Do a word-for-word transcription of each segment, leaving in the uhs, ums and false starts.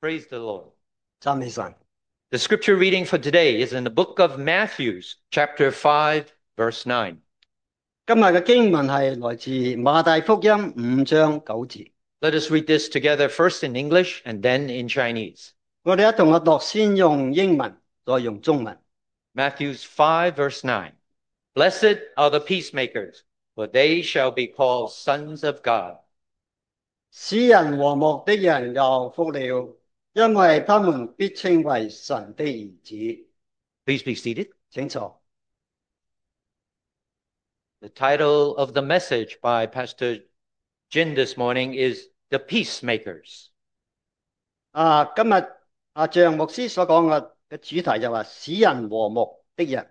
Praise the Lord. 讚美神。 The scripture reading for today is in the book of Matthew, chapter five, verse nine. 今日嘅經文係來自馬太福音五章九節。 Let us read this together, first in English and then in Chinese. 我哋一同學讀，先用英文，再用中文。 Matthew five, verse nine. Blessed are the peacemakers, for they shall be called sons of God. 使人和睦的人有福了，因為他們必稱為神的兒子。 Please be seated. 請坐。 The title of the message by Pastor Jin this morning is The Peacemakers. 啊，今日阿張牧師所講嘅嘅主題就話使人和睦的人。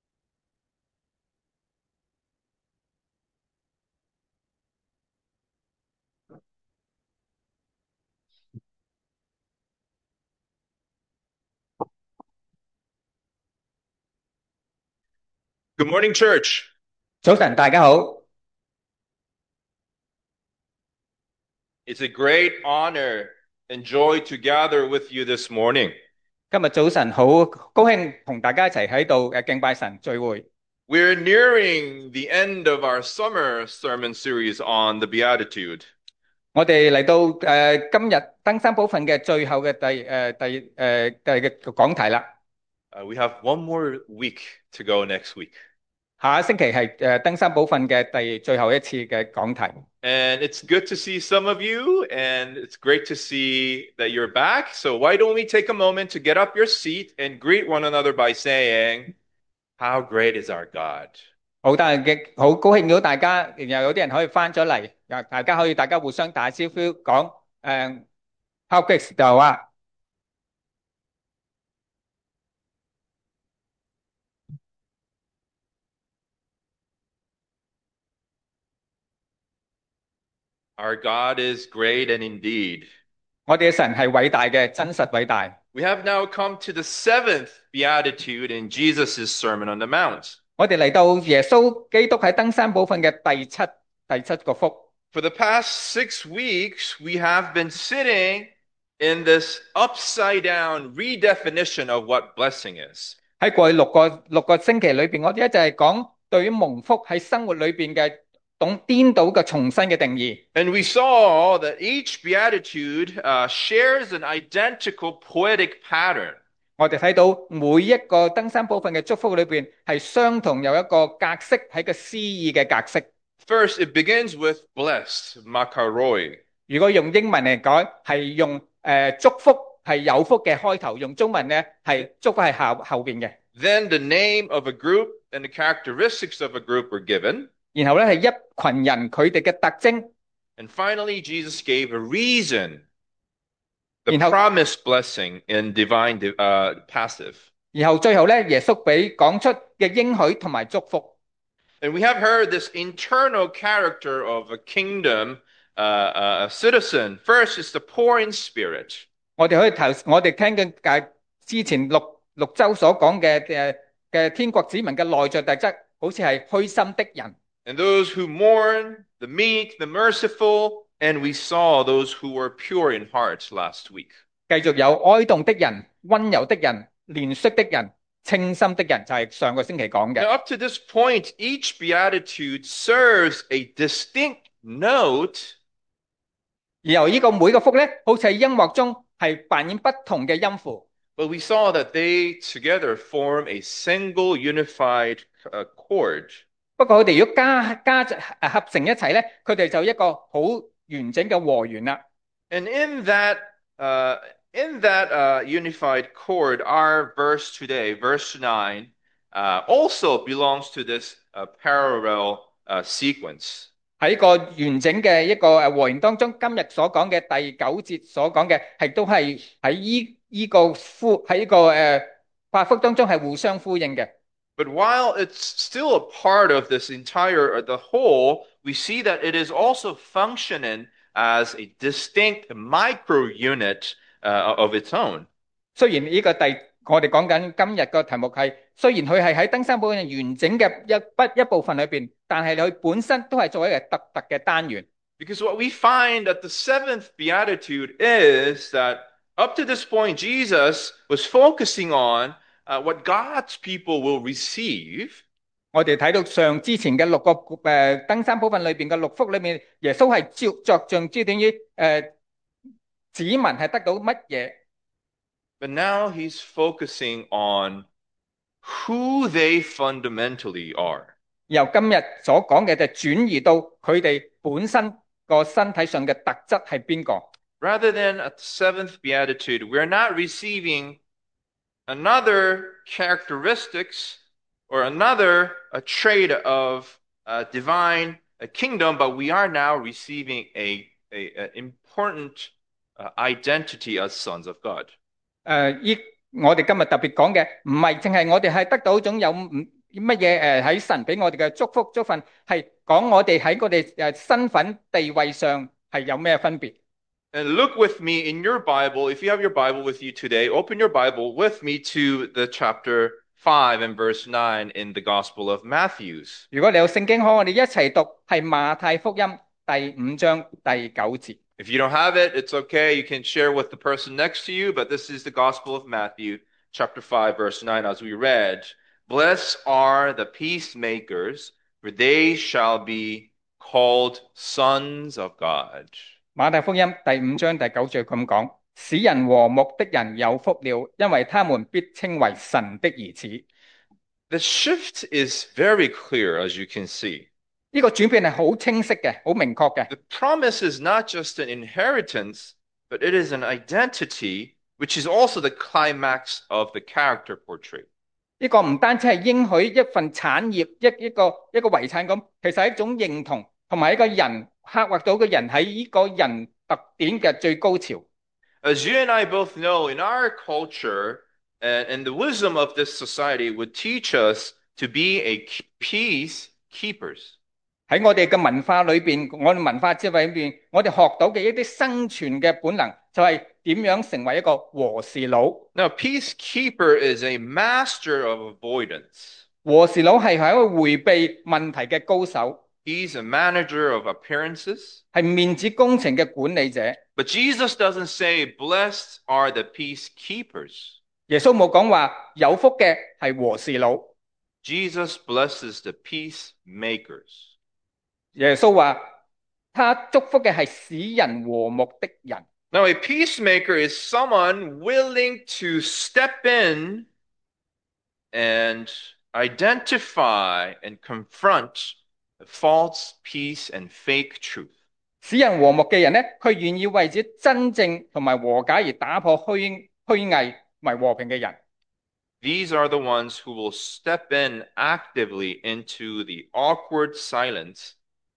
Good morning, church. 早晨，大家好。 It's a great honor and joy to gather with you this morning. 今日早晨好高興同大家一齊喺度誒敬拜神聚會。 We're nearing the end of our summer sermon series on the Beatitude. 我哋嚟到誒今日登山寶訓嘅最後嘅第誒第誒第嘅講題啦。 Uh, we have one more week to go next week. 下一星期係誒登山寶訓嘅第最後一次嘅講題。 And it's good to see some of you, and it's great to see that you're back. So why don't we take a moment to get up your seat and greet one another by saying, "How great is our God?" 好大嘅好高興到大家，然後有啲人可以翻咗嚟，又大家可以大家互相打招呼講誒 How great is our God？ Our God is great and indeed. 我哋嘅神係偉大嘅，真實偉大。 We have now come to the seventh beatitude in Jesus' Sermon on the Mount. 我哋嚟到耶穌基督喺登山寶訓嘅第七第七個福。 For the past six weeks, we have been sitting in this upside down redefinition of what blessing is. 喺過去六個六個星期裏邊，我哋一直係講對於蒙福喺生活裏邊嘅懂顛倒嘅重新嘅定義。 And we saw that each beatitude uh, shares an identical poetic pattern. 我哋睇到每一個登山寶訓嘅祝福裏邊係相同有一個格式，喺個詩意嘅格式。 First, it begins with blessed, makaroi. 如果用英文嚟講，係用誒、呃、祝福係有福嘅開頭，用中文咧係祝福係後後邊嘅。 Then the name of a group and the characteristics of a group were given. 然後咧係一群人佢哋嘅特徵。 And finally, Jesus gave a reason, the 然後 promised blessing in divine uh, passive. 然後最後咧，耶穌俾講出嘅應許同埋祝福。 And we have heard this internal character of a kingdom uh, uh, citizen. First is the poor in spirit. 我哋可以頭，我哋聽緊誒之前六六週所講嘅誒嘅天國子民嘅內在特質，好似係虛心的人。 And those who mourn, the meek, the merciful, and we saw those who were pure in heart last week. 繼續有哀慟的人、温柔的人、憐恤的人、清心的人，就係上個星期講嘅。 Now, up to this point, each beatitude serves a distinct note. 然後呢個每個福咧，好似喺音樂中係扮演不同嘅音符。 But we saw that they together form a single unified uh, chord. 不過佢哋如果加加誒合成一齊咧，佢哋就一個好完整嘅和弦啦。 And in that, uh, in that uh, unified chord, our verse today, verse nine, uh, also belongs to this uh, parallel uh, sequence. 喺個完整嘅一個誒和弦當中，今日所講嘅第九節所講嘅係都係喺依依個呼喺呢個誒八福當中係互相呼應嘅。 But while it's still a part of this entire, uh, the whole, we see that it is also functioning as a distinct micro unit uh, of its own. 雖然呢個第我哋講緊今日個題目係，雖然佢係喺登山寶訓完整嘅一不一部分裏邊，但係佢本身都係作為一個特特嘅單元。 Because what we find at the seventh beatitude is that Up to this point, Jesus was focusing on uh, what God's people will receive. 我哋睇到上之前嘅六個誒登山寶訓裏邊嘅六福裏面，耶穌係照着重焦點於誒子民係得到乜嘢， But now he's focusing on who they fundamentally are. 由今日所講嘅就轉移到佢哋本身個身體上嘅特質係邊個。 Rather than at the seventh beatitude, we're not receiving another characteristics or another a trait of uh, divine uh, kingdom, but we are now receiving a, a, a important uh, identity as sons of God. 誒依我哋今日特別講嘅唔係淨係我哋係得到一種有唔乜嘢誒喺神俾我哋嘅祝福祝訓，係講我哋喺我哋誒身份地位上係有咩分別。 And look with me in your Bible. If you have your Bible with you today, open your Bible with me to the chapter five and verse nine in the Gospel of Matthew. 如果你有聖經可，我哋一齊讀係馬太福音第五章第九節。 If you don't have it, it's okay. You can share with the person next to you, but this is the Gospel of Matthew, chapter five, verse nine, as we read. Blessed are the peacemakers, for they shall be called sons of God. 馬太福音第五章第九節咁講：使人和睦的人有福了，因為他們必稱為神的兒子。 The shift is very clear, as you can see. 呢個轉變係好清晰嘅，好明確嘅。 The promise is not just an inheritance, but it is an identity, which is also the climax of the character portrait. 呢個唔單止係應許一份產業，一一個一個遺產咁，其實係一種認同，同埋一個人刻畫到嘅人喺呢個人特點嘅最高潮。 As you and I both know, in our culture and, and the wisdom of this society would teach us to be a peacekeepers. 喺我哋嘅文化裏邊，我哋文化智慧裏邊，我哋學到嘅一啲生存嘅本能，就係點樣成為一個和事佬。 Now, peacekeeper is a master of avoidance. 和事佬係喺一個迴避問題嘅高手， He's a manager of appearances. 係面子工程嘅管理者。 But Jesus doesn't say, blessed are the peacekeepers. 耶穌冇講話有福嘅係和事佬， Jesus blesses the peacemakers. 耶穌話他祝福嘅係使人和睦的人。 Now, a peacemaker is someone willing to step in and identify and confront false peace and fake truth. 使人和睦嘅人呢，佢願意為咗真正同埋和解而打破虛虛偽同埋和平嘅人。 These are the ones who will step in actively into the awkward silence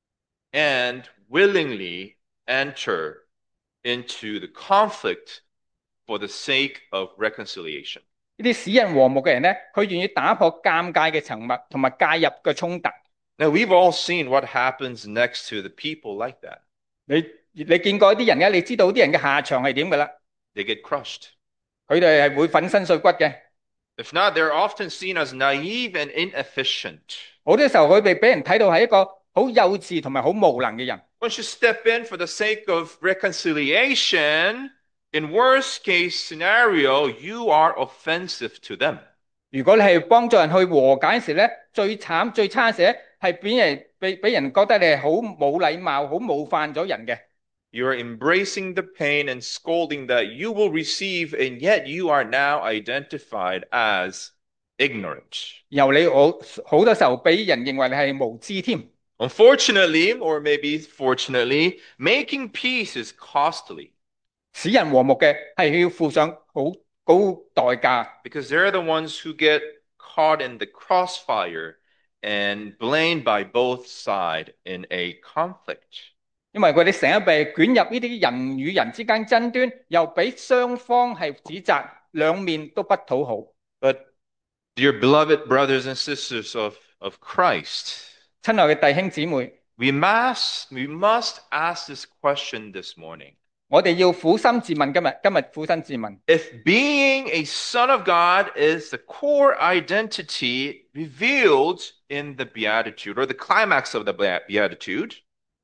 and willingly enter into the conflict for the sake of reconciliation. 呢啲使人和睦嘅人呢，佢願意打破尷尬嘅沉默同埋介入嘅衝突。 Now, we've all seen what happens next to the people like that. 你你見過啲人嘅，你知道啲人嘅下場係點㗎啦？ They get crushed. 佢哋係會粉身碎骨嘅。 If not, they're often seen as naive and inefficient. 好多時候佢哋俾人睇到係一個好幼稚同埋好無能嘅人。 Once you step in for the sake of reconciliation, in worst case scenario, you are offensive to them. 如果你係幫助人去和解時咧，最慘最差時咧，係俾人俾俾人覺得你係好冇禮貌、好冒犯咗人嘅。 You are embracing the pain and scolding that you will receive, and yet you are now identified as ignorant. 由你好好多時候俾人認為你係無知添。 Unfortunately, or maybe fortunately, making peace is costly 使人和睦嘅係要付上好高代價， because they're the ones who get caught in the crossfire and blamed by both sides in a conflict. 因為佢哋成日被捲入呢啲人與人之間爭端，又俾雙方係指責，兩面都不討好。 But dear beloved brothers and sisters of, of Christ, 親愛嘅弟兄姊妹， we must, we must ask this question this morning. 我哋要苦心自問，今日今日苦心自問。 If being a son of God is the core identity revealed in the Beatitude or the climax of the Beatitude,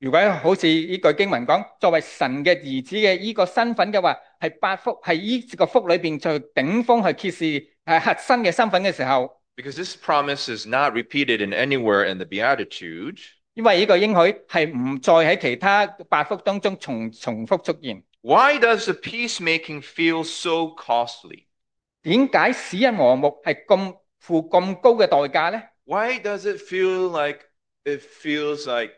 如果好似呢句經文講，作為神嘅兒子嘅呢個身份嘅話，係八福係呢個福裏邊最頂峰去揭示誒核心嘅身份嘅時候， Because this promise is not repeated in anywhere in the Beatitude. 因為呢個應許係唔再喺其他八福當中重重複出現。 Why does the peacemaking feel so costly? 點解使人和睦係咁付咁高嘅代價呢？ Why does it feel like it feels like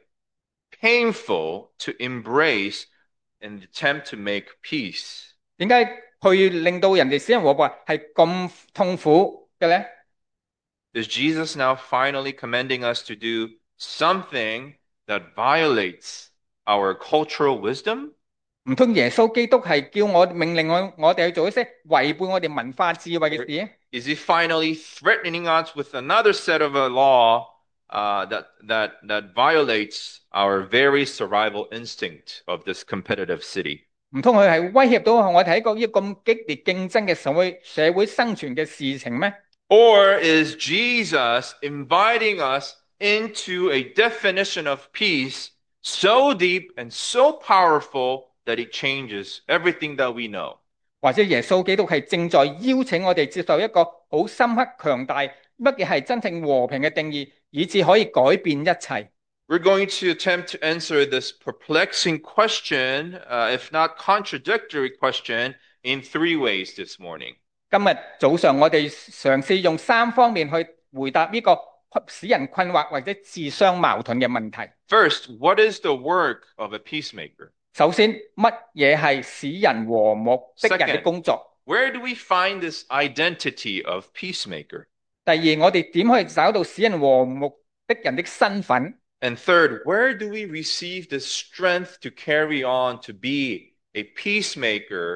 painful to embrace and attempt to make peace? 點解去令到人哋使人和睦係咁痛苦嘅呢？ Is Jesus now finally commanding us to do something that violates our cultural wisdom? 唔通耶穌基督係叫我命令我我哋去做一些違背我哋文化智慧嘅事？ Is he finally threatening us with another set of a law uh, that that that violates our very survival instinct of this competitive city? 唔通佢係威脅到我哋喺個呢個咁激烈競爭嘅社會社會生存嘅事情咩？ Or is Jesus inviting us into a definition of peace so deep and so powerful that it changes everything that we know? 或者耶穌基督係正在邀請我哋接受一個好深刻強大乜嘢係真正和平嘅定義，以致可以改變一切。 We're going to attempt to answer this perplexing question, uh, if not contradictory question, in three ways this morning. 今日早上我哋嘗試用三方面去回答呢個使人困惑或者自相矛盾嘅問題。 First, what is the work of a peacemaker? 首先，乜嘢係使人和睦的人嘅工作？ Where do we find this identity of peacemaker? 第二，我哋點去找到使人和睦的人的身份？ And third, where do we receive the strength to carry on to be a peacemaker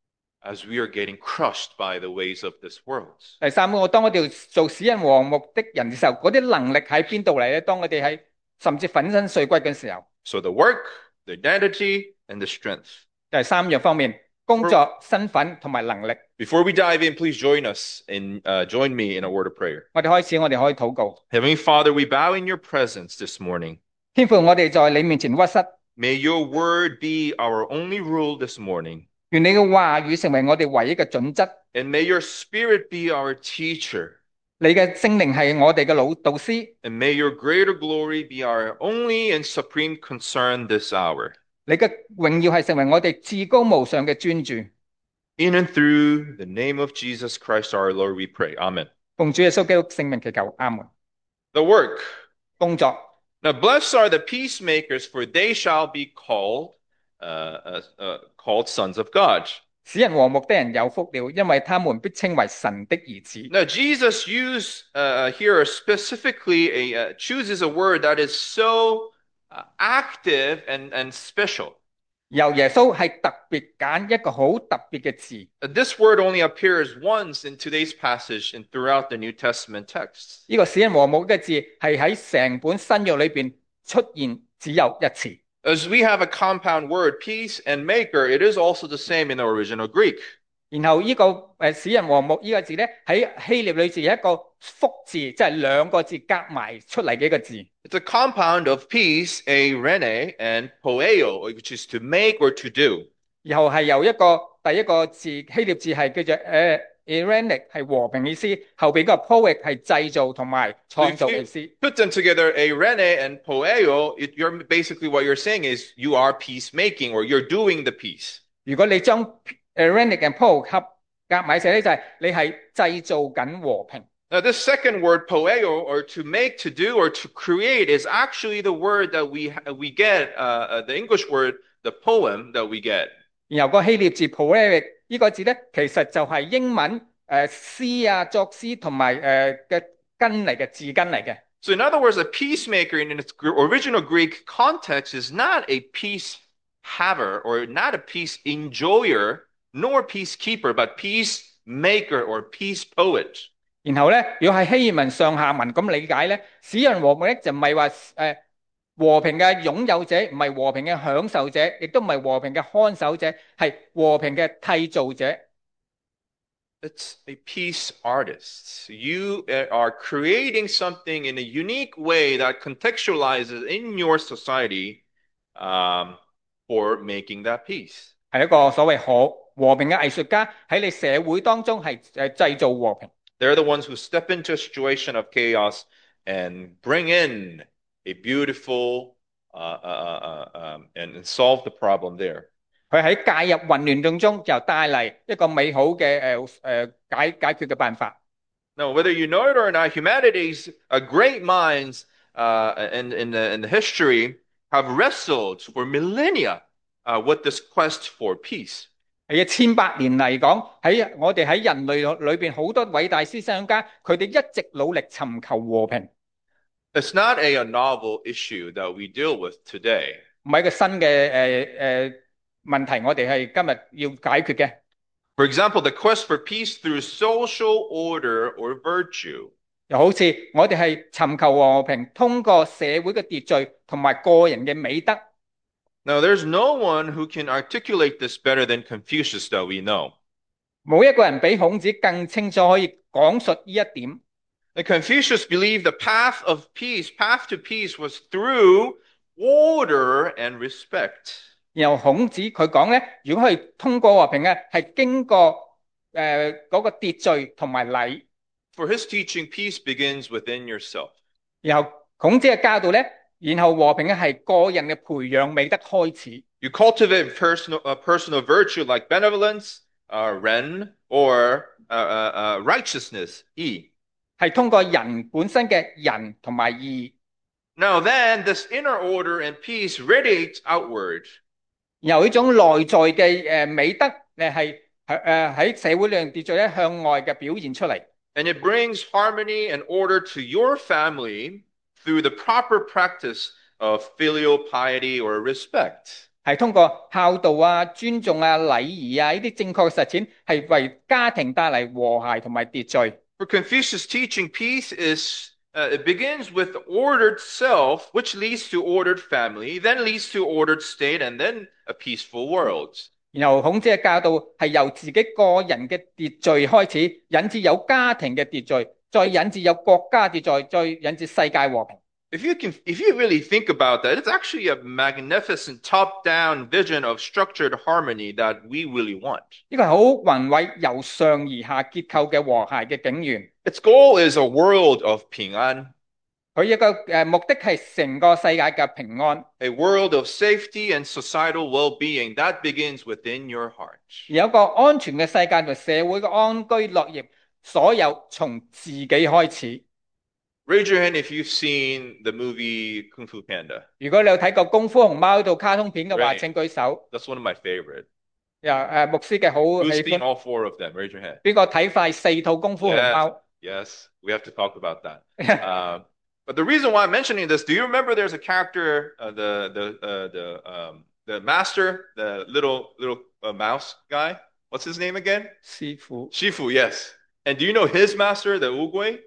as we are getting crushed by the ways of this world? 第三，我當我哋做使人和睦的人嘅時候，嗰啲能力喺邊度嚟咧？當我哋喺甚至粉身碎骨嘅時候， So the work, the identity, and the strength. 第三樣方面，工作、身份同埋能力。 Before we dive in, please join us and uh, join me in a word of prayer. 我哋開始，我哋可以禱告。 Heavenly Father, we bow in your presence this morning. 天父，我哋在你面前屈膝， May your word be our only rule this morning. 願你嘅話語成為我哋唯一嘅準則， And may your spirit be our teacher. 你嘅聖靈係我哋嘅老導師， And may your greater glory be our only and supreme concern this hour. 你嘅榮耀係成為我哋至高無上嘅專注。 In and through the name of Jesus Christ our Lord, we pray. Amen. 奉主耶穌基督聖名祈求，阿門。 The work. 工作， Now, blessed are the peacemakers, for they shall be called uh, uh, uh, called sons of God. 使人和睦的人有福了，因為他們必稱為神的兒子。 Now, Jesus used uh, here specifically a uh, chooses a word that is so uh, active and, and special. 由耶穌係特別揀一個好特別嘅字， Uh, This word only appears once in today's passage and throughout the New Testament texts. 呢個使人和睦嘅字係喺成本新約裏邊出現只有一次。 As we have a compound word, peace and maker, it is also the same in the original Greek. 然後呢個誒使人和睦呢個字咧喺希臘裏字係一個複字，即係兩個字夾埋出嚟嘅一個字。 It's a compound of peace, a rene, and poeo, which is to make or to do. 然後係由一個第一個字希臘字係叫做誒 irenic 係和平意思，後邊個 poic 係製造同埋 So 創 if 造 you 意思。 put them together, a rene and poeo, it, you're basically what you're saying is you are peacemaking or you're doing the peace. 如果你將 irenic and poic 合夾埋一齊咧，就係你係製造緊和平。 Now, this second word, poeo, or to make, to do, or to create, is actually the word that we we get, uh, uh, the English word, the poem that we get. 然後個希臘字 poetic 呢個字咧，其實就係英文誒詩啊、作詩同埋誒嘅根嚟嘅字根嚟嘅。 So, in other words, a peacemaker in its gr- original Greek context is not a peace haver or not a peace enjoyer, nor peacekeeper, but peacemaker or peace poet. 然後咧，如果係希臘文上下文咁理解咧，使人和睦咧就唔係話誒和平嘅擁有者，唔係和平嘅享受者，亦都唔係和平嘅看守者，係和平嘅締造者。 It's a peace artist. You uh, are creating something in a unique way that contextualizes in your society um, for making that peace. 係一個所謂可和平嘅藝術家喺你社會當中係誒製造和平。 They're the ones who step into a situation of chaos and bring in a beautiful uh, uh, uh, um, and solve the problem there. 佢喺介入混亂當中，就帶嚟一個美好嘅誒誒解解決嘅辦法。 Now, whether you know it or not, humanity's uh, great minds uh, in, in, the, in the history have wrestled for millennia uh, with this quest for peace. 係啊，千百年嚟講，喺我哋喺人類裏邊好多偉大思想家，佢哋一直努力尋求和平， It's not a, a novel issue that we deal with today. 唔係一個新嘅誒誒問題，我哋係今日要解決嘅。 For example, the quest for peace through social order or virtue. 又好似我哋係尋求和平，通過社會嘅秩序同埋個人嘅美德。 Now, there's no one who can articulate this better than Confucius that we know. 冇一個人比孔子更清楚可以講述呢一點。 And Confucius believed the path of peace, path to peace was through order and respect. 然後孔子佢講咧，如果係通過和平嘅，係經過誒嗰個秩序同埋禮。 For his teaching, peace begins within yourself. 然後孔子嘅教導咧，然後和平嘅係個人嘅培養美德開始。 You cultivate personal, uh, personal virtue like benevolence, uh, ren, or uh, uh, uh, righteousness, e. 係通過人本身嘅仁同埋義。 Now then, this inner order and peace radiates outward. 由呢種內在嘅誒美德誒係誒喺社會裏秩序咧向外嘅表現出嚟。 And it brings harmony and order to your family through the proper practice of filial piety or respect. 係通過孝道啊、尊重啊、禮儀啊呢啲正確嘅實踐，係為家庭帶嚟和諧同埋秩序。 For Confucius' teaching, peace is uh, it begins with ordered self, which leads to ordered family, then leads to ordered state, and then a peaceful world. 然後孔子嘅教導係由自己個人嘅秩序開始，引致有家庭嘅秩序，再引致有國家秩序，再引致世界和平。 If you can, if you really think about that, it's actually a magnificent top-down vision of structured harmony that we really want. 呢個係好宏偉由上而下結構嘅和諧嘅景願。 Its goal is a world of 平安, 佢一個誒目的係成個世界嘅平安， a world of safety and societal well-being that begins within your heart. 有一個安全嘅世界同社會嘅安居樂業，所有從自己開始。 Raise your hand if you've seen the movie Kung Fu Panda. 如果你有睇過功夫熊貓呢套卡通片嘅話， Right. 請舉手。 That's one of my favorite. 又誒牧師嘅好 Who's 喜 seen 歡， all four of them? Raise your hand. 邊個睇快四套功夫熊 Yes, 貓？ yes, we have to talk about that. uh, but the reason why I'm mentioning this, do you remember there's a character, uh, the the uh, the um, the master, the little little uh, mouse guy? What's his name again? 師傅 Shifu, yes. And do you know his master, the Oogway?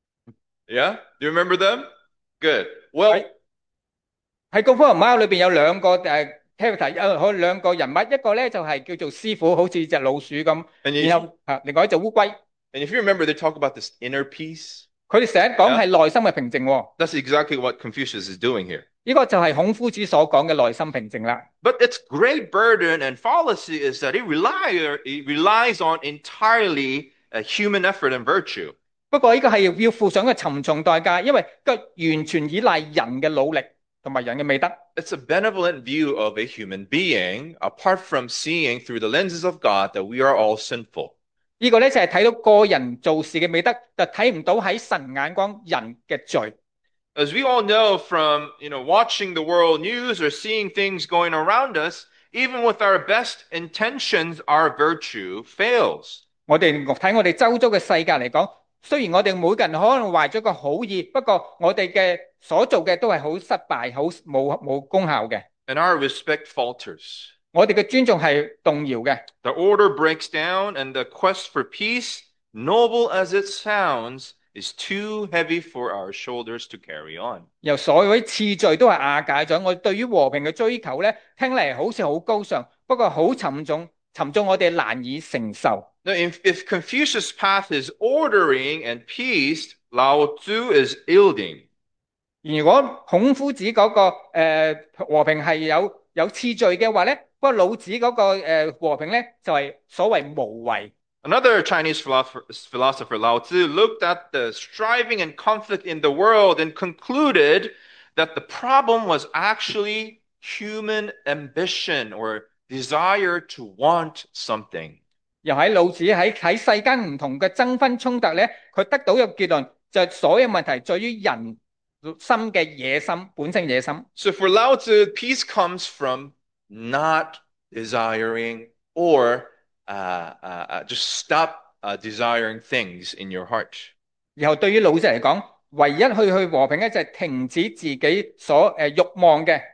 Yeah? Do you remember them? Good. Well, 喺喺功夫熊貓裏邊有兩個誒 character，有好兩個人物，一個咧就係叫做師傅，好似隻老鼠咁， and if, 然後啊另外一隻烏龜。 and if you remember, they talk about this inner peace. 佢哋成日講係內心嘅平靜喎， That's exactly what Confucius is doing here. 呢個就係孔夫子所講嘅內心平靜啦。 But its great burden and fallacy is that it, rely, it relies on entirely a human effort and virtue. 不過呢個係要付上嘅沉重代價，因為個完全依賴人嘅努力同埋人嘅美德。 It's a benevolent view of a human being, apart from seeing through the lenses of God that we are all sinful. 呢個咧就係睇到個人做事嘅美德，就睇唔到喺神眼光人嘅罪。 As we all know from, you know, watching the world news or seeing things going around us, even with our best intentions, our virtue fails. 我哋睇我哋周遭嘅世界嚟講，雖然我哋每個人可能懷咗個好意，不過我哋嘅所做嘅都係好失敗、好冇冇功效嘅。 And our respect falters. 我哋嘅尊重係動搖嘅。 The order breaks down, and the quest for peace, noble as it sounds, is too heavy for our shoulders to carry on. 由所有啲次序都係瓦解咗。我哋對於和平嘅追求咧，聽嚟好似好高尚，不過好沉重，沉重我哋難以承受。 Now, if, if Confucius' path is ordering and peace, Lao Tzu is yielding. 如果孔夫子嗰、個誒、呃和平係有有次序嘅話咧，不過老子嗰、個誒、呃和平咧就係、所謂無為。 Another Chinese philosopher, philosopher Lao Tzu looked at the striving and conflict in the world and concluded that the problem was actually human ambition or desire to want something. 又喺老子喺喺世間唔同嘅爭紛衝突咧，佢得到一個結論，就係所有問題在於人心嘅野心，本性野心。 So for Lao Tzu, peace comes from not desiring or uh, uh, uh, just stop uh, desiring things in your heart. 然後對於老子嚟講，唯一去去和平咧就係停止自己所誒慾望嘅。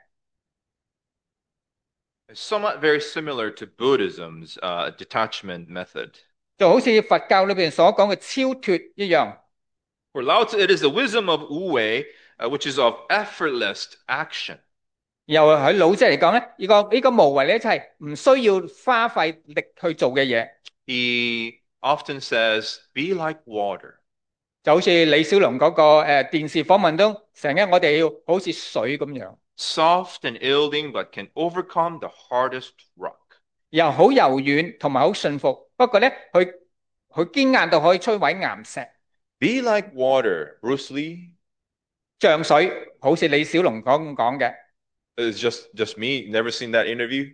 It's somewhat very similar to Buddhism's uh, detachment method. 就好似佛教裏邊所講嘅超脫一樣。 For Lao Tzu, it is the wisdom of Wu Wei, uh, which is of effortless action. 又喺老子嚟講咧，呢、個呢、個無為咧就係唔需要花費力去做嘅嘢。 He often says, be like water. 就好似李小龍嗰、個誒、呃、電視訪問中，成日我哋要好似水咁樣， Soft and yielding, but can overcome the hardest rock. 又好柔軟同埋好順服。不過咧，佢佢堅硬到可以摧毀岩石， Be like water, Bruce Lee. 像水，好似李小龍講咁講嘅。 It's just, just me. Never seen that interview?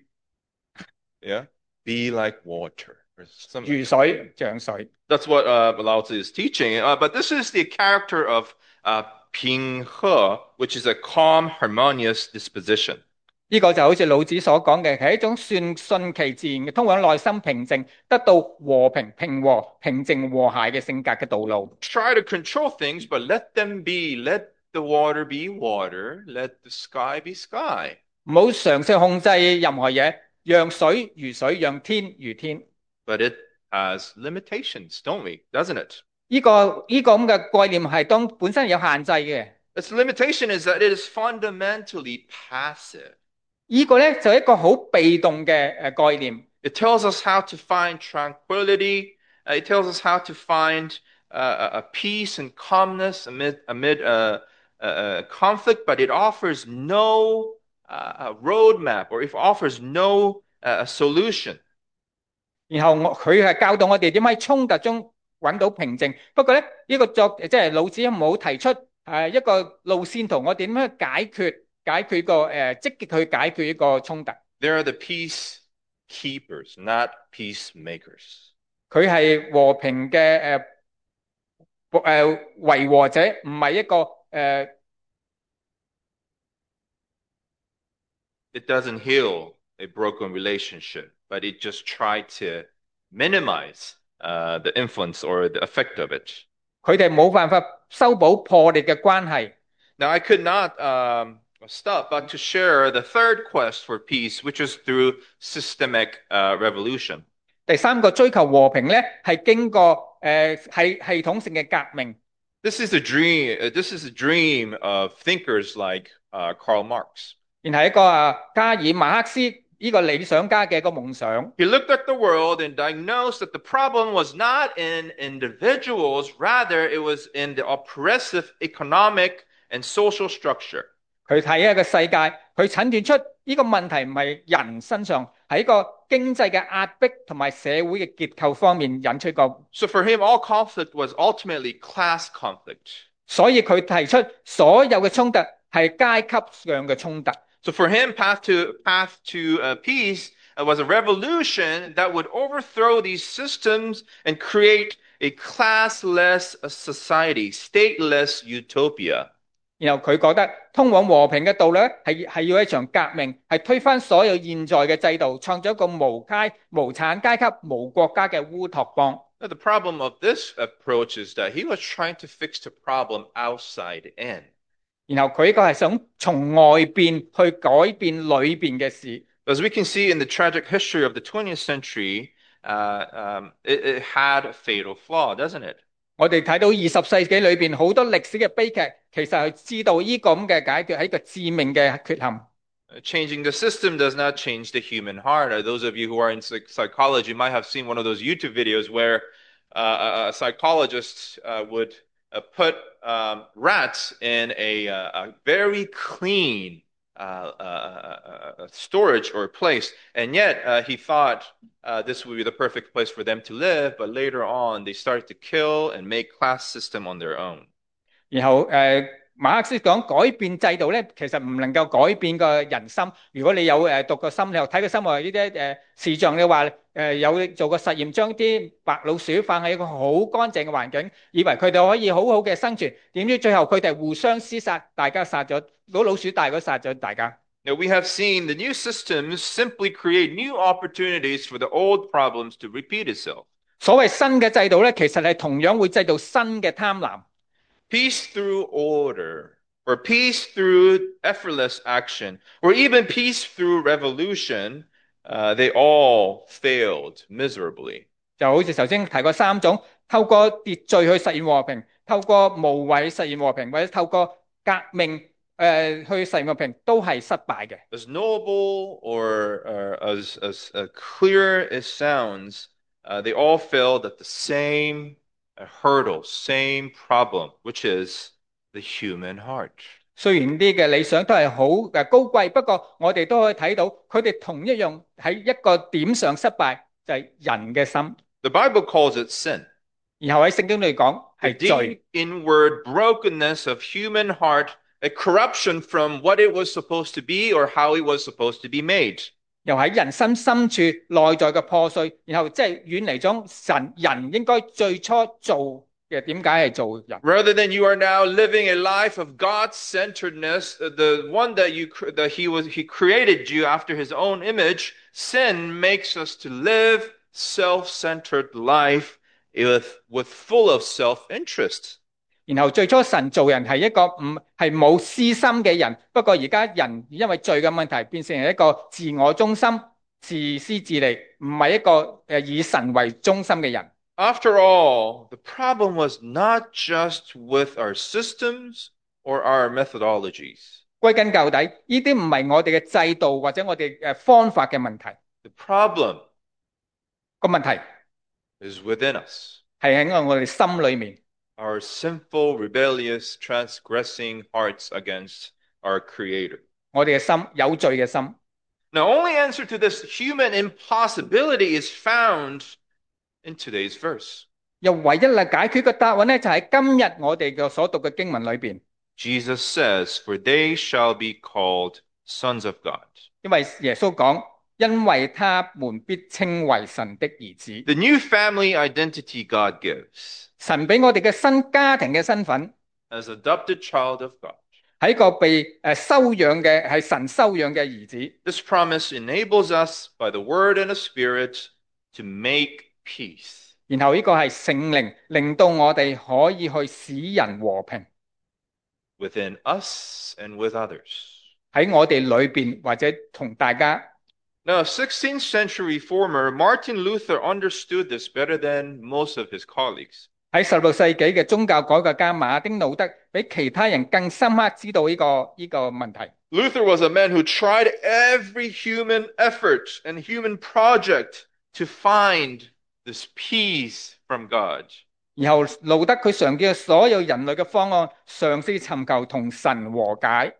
Yeah? Be like water. Or something. 如水像水， That's what uh, Lao Tzu is teaching. Uh, but this is the character of uh, Ping He, which is a calm, harmonious disposition. 呢、個就好似老子所講嘅，係一種算順其自然嘅，通往內心平靜，得到和平、平和、平靜、和諧嘅性格嘅道路。 Try to control things, but let them be. Let the water be water. Let the sky be sky. 唔好嘗試控制任何嘢，讓水如水，讓天如天。 But it has limitations, don't we? Doesn't it? 呢、個呢、個咁嘅概念係當本身有限制嘅。 Its limitation is that it is fundamentally passive. 呢個咧就係一個好被動嘅誒概念。 It tells us how to find tranquility. Uh, it tells us how to find uh, a a peace and calmness amid amid uh, uh, uh, conflict, but it offers no uh, a roadmap, or it offers no uh, solution. 然後我佢係教導我哋點喺衝突中揾到平靜。不過咧，呢、個作即係老子冇提出誒一個路線圖，我點樣解決解決個誒積極去解決呢個衝突。 There are the peacekeepers, not peacemakers. 佢係和平嘅誒誒維和者，唔係一個誒。呃 It doesn't heal a broken relationship, but it just try to minimize uh, the influence or the effect of it. 佢哋冇辦法修補破裂嘅關係。 Now, I could not um, stop but to share the third quest for peace, which is through systemic uh, revolution. 第三個追求和平咧，係經過誒系系統性嘅革命。 This is a dream. uh, This is a dream of thinkers like uh, Karl Marx. 然後一個啊加爾馬克思呢個理想家嘅一個夢想。 He looked at the world and diagnosed that the problem was not in individuals, rather it was in the oppressive economic and social structure. 佢睇一個世界，佢診斷出呢個問題唔係人身上，喺一個經濟嘅壓迫同埋社會嘅結構方面引出個。 So for him, all conflict was ultimately class conflict. 所以佢提出所有嘅衝突係階級上嘅衝突。 So for him, path to path to uh, peace uh, was a revolution that would overthrow these systems and create a classless uh, society, stateless utopia. 然後佢覺得通往和平嘅道咧，係係要一場革命，係推翻所有現在嘅制度，創造一個無階、無產階級、無國家嘅烏托邦。 Now, the problem of this approach is that he was trying to fix the problem outside in. 然後佢呢個係想從外邊去改變裏邊嘅事。 As we can see in the tragic history of the twentieth century, uh, um, it, it had a fatal flaw, doesn't it? 我哋睇到二十世紀裏邊好多歷史嘅悲劇，其實係知道呢個咁嘅解決係一個致命嘅缺陷。 Uh, Changing the system does not change the human heart. Uh, those of you who are in psych- psychology might have seen one of those YouTube videos where uh, a, a psychologist uh, would uh, put um, rats in a, uh, a very clean uh, uh, uh, storage or place, and yet uh, he thought uh, this would be the perfect place for them to live. But later on, they started to kill and make class system on their own. 然後誒、呃、馬克思講改變制度咧，其實唔能夠改變個人心。如果你有誒、呃、讀過心理學，睇過心理學呢啲誒視像嘅話，誒、呃、有做過實驗，將啲白老鼠放喺一個好乾淨嘅環境，以為佢哋可以好好嘅生存，點知最後佢哋互相廝殺，大家殺咗老老鼠大，大嗰殺咗大家。 Now, we have seen the new systems simply create new opportunities for the old problems to repeat itself. 所謂新嘅制度咧，其實係同樣會製造新嘅貪婪。 Peace through order, or peace through effortless action, or even peace through revolution, uh, they all failed miserably. 就好似頭先提過三種，透過秩序去實現和平，透過無為實現和平，或者透過革命誒、呃、去實現和平，都係失敗嘅。 As noble or uh, as, as uh, clear as sounds, uh, they all failed at the same uh, hurdle, same problem, which is the human heart. 雖然啲嘅理想都係好誒高貴，不過我哋都可以睇到佢哋同一樣喺一個點上失敗，就係、是、人嘅心。 The Bible calls it sin. 然後喺聖經裏講 The 係罪。 deep inward brokenness of human heart, a corruption from what it was supposed to be or how it was supposed to be made. 又喺人心深處內在嘅破碎，然後即係遠離咗神人應該最初做嘅，點解係做人？ Rather than you are now living a life of God-centeredness, the one that you that he was he created you after his own image, sin makes us to live self-centered life with with full of self-interest. 然後最初神做人係一個唔係冇私心嘅人，不過而家人因為罪嘅問題變成一個自我中心、自私自利，唔係一個誒以神為中心嘅人。 After all, the problem was not just with our systems or our methodologies. 歸根究底，呢啲唔係我哋嘅制度或者我哋誒方法嘅問題， The problem 個問題 is within us. 係喺我哋心裏面。 Our sinful, rebellious, transgressing hearts against our Creator. 我哋嘅心有罪嘅心。 Now, only answer to this human impossibility is found in today's verse. 又唯一嚟解決嘅答案咧，就喺今日我哋嘅所讀嘅經文裏邊。 Jesus says, "For they shall be called sons of God." 因為耶穌講，因為他們必稱為神的兒子。 The new family identity God gives 神俾我哋嘅新家庭嘅身份， as adopted child of God. 係一個被誒收養嘅，係神收養嘅兒子。 This promise enables us by the word and the spirit to make peace. 然後呢個係聖靈令到我哋可以去使人和平 within us and with others. 喺我哋裏邊，或者同大家。 Now, sixteenth century reformer Martin Luther understood this better than most of his colleagues. 喺十六世紀嘅宗教改革家馬丁路德比其他人更深刻知道呢、個呢、個問題。 Luther was a man who tried every human effort and human project to find this peace from God. 然後路德佢嘗試所有人類嘅方案，嘗試尋求同神和解。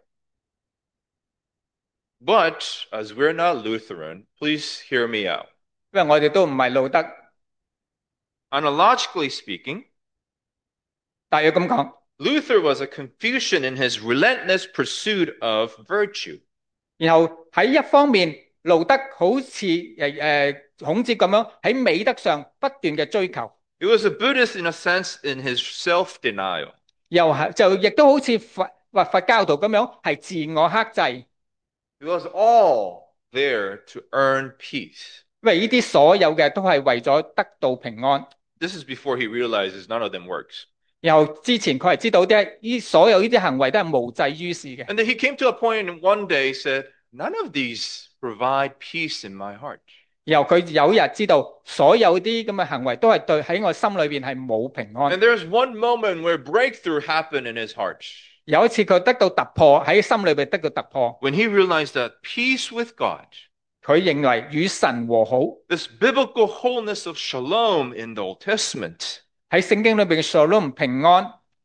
But as we're not Lutheran, please hear me out. 因為我哋都唔係路德， Analogically speaking, 大約咁講。 Luther was a Confucian in his relentless pursuit of virtue. 然後喺一方面，路德好似誒誒孔子咁樣喺美德上不斷嘅追求， He was a Buddhist in a sense in his self-denial. 又係就亦都好似佛或佛教徒咁樣係自我克制， It was all there to earn peace. 因為呢啲所有嘅都係為咗得到平安。 This is before he realizes none of them works. 然後之前佢係知道啲呢所有呢啲行為都係無濟於事嘅。 And then he came to a point and one day said, none of these provide peace in my heart. 然後佢有一日知道所有啲咁嘅行為都係對喺我心裏邊係冇平安。 And there's one moment where breakthrough happened in his heart. 有一次佢得到突破，喺心裏邊得到突破， When he realized that peace with God, 佢認為與神和好 this biblical wholeness of shalom in the Old Testament, 喺聖經裏邊嘅 shalom 平安。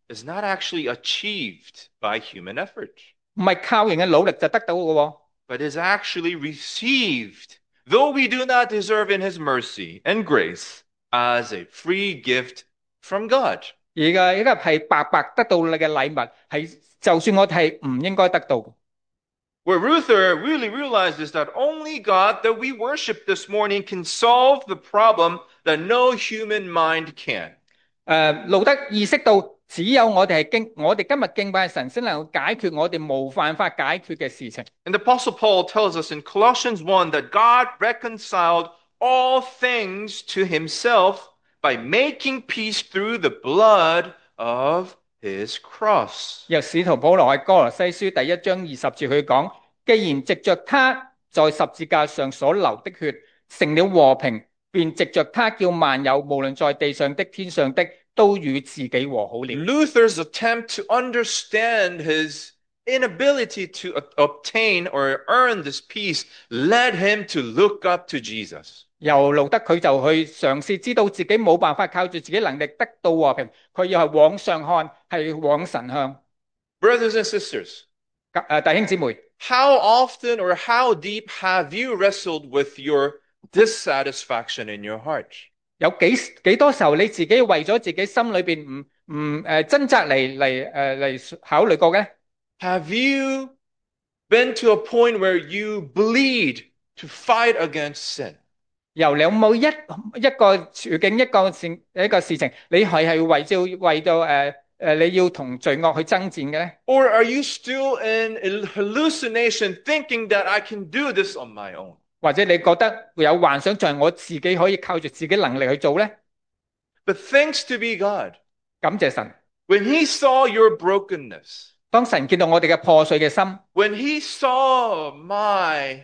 is not actually achieved by human effort, 唔係靠人嘅努力就得到嘅喎。 but is actually received, though we do not deserve in his mercy and grace, as a free gift from God. 而嘅呢個係白白得到你嘅禮物，係就算我哋係唔應該得到嘅。 What Luther really realized is that only God that we worship this morning can solve the problem that no human mind can. 誒，路德意識到只有我哋係敬，我哋今日敬拜神先能夠解決我哋冇辦法解決嘅事情。 And the Apostle Paul tells us in Colossians one that God reconciled all things to himself by making peace through the blood of his cross. 由使徒保羅喺哥羅西書第一章二十節佢講：既然藉着他在十字架上所流的血成了和平，便藉着他叫萬有，無論在地上的、天上的，都與自己和好了。 Luther's attempt to understand his inability to obtain or earn this peace led him to look up to Jesus. 由路德佢就去嘗試知道自己冇辦法靠住自己能力得到和平，佢要係往上看，係往神向。 Brothers and sisters, 誒，弟兄姊妹， how often or how deep have you wrestled with your dissatisfaction in your heart? 有幾幾多時候你自己為咗自己心裏邊唔唔誒掙扎嚟嚟誒嚟考慮過嘅？ Have you been to a point where you bleed to fight against sin? 由你有冇一一個處境一個事一個事情，你係係為照為到誒誒你要同罪惡去爭戰嘅咧？ Or are you still in hallucination thinking that I can do this on my own? 或者你覺得有幻想就係我自己可以靠住自己能力去做咧？ But thanks to be God, 感謝神， when he saw your brokenness, 當神見到我哋嘅破碎嘅心， when he saw my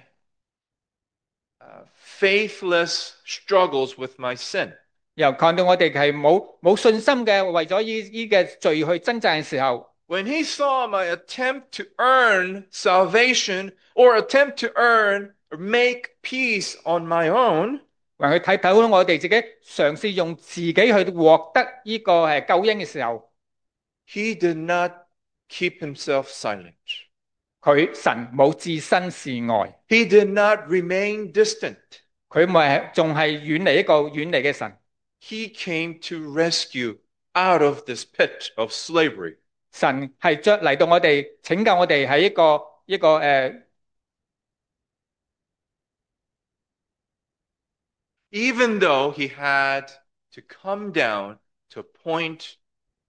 uh, faithless struggles with my sin, 又看到我哋係冇冇信心嘅，為咗依依嘅罪去掙扎嘅時候， when he saw my attempt to earn salvation or attempt to earn or make peace on my own, 為佢睇到我哋自己嘗試用自己去獲得呢個係救恩嘅時候， he did not keep himself silent. 佢神冇置身事外， He did not remain distant. 佢咪仲係遠離一個遠離嘅神。 He came to rescue out of this pit of slavery. 神係將嚟到我哋拯救我哋喺一個一個誒、呃 Even though he had to come down to a point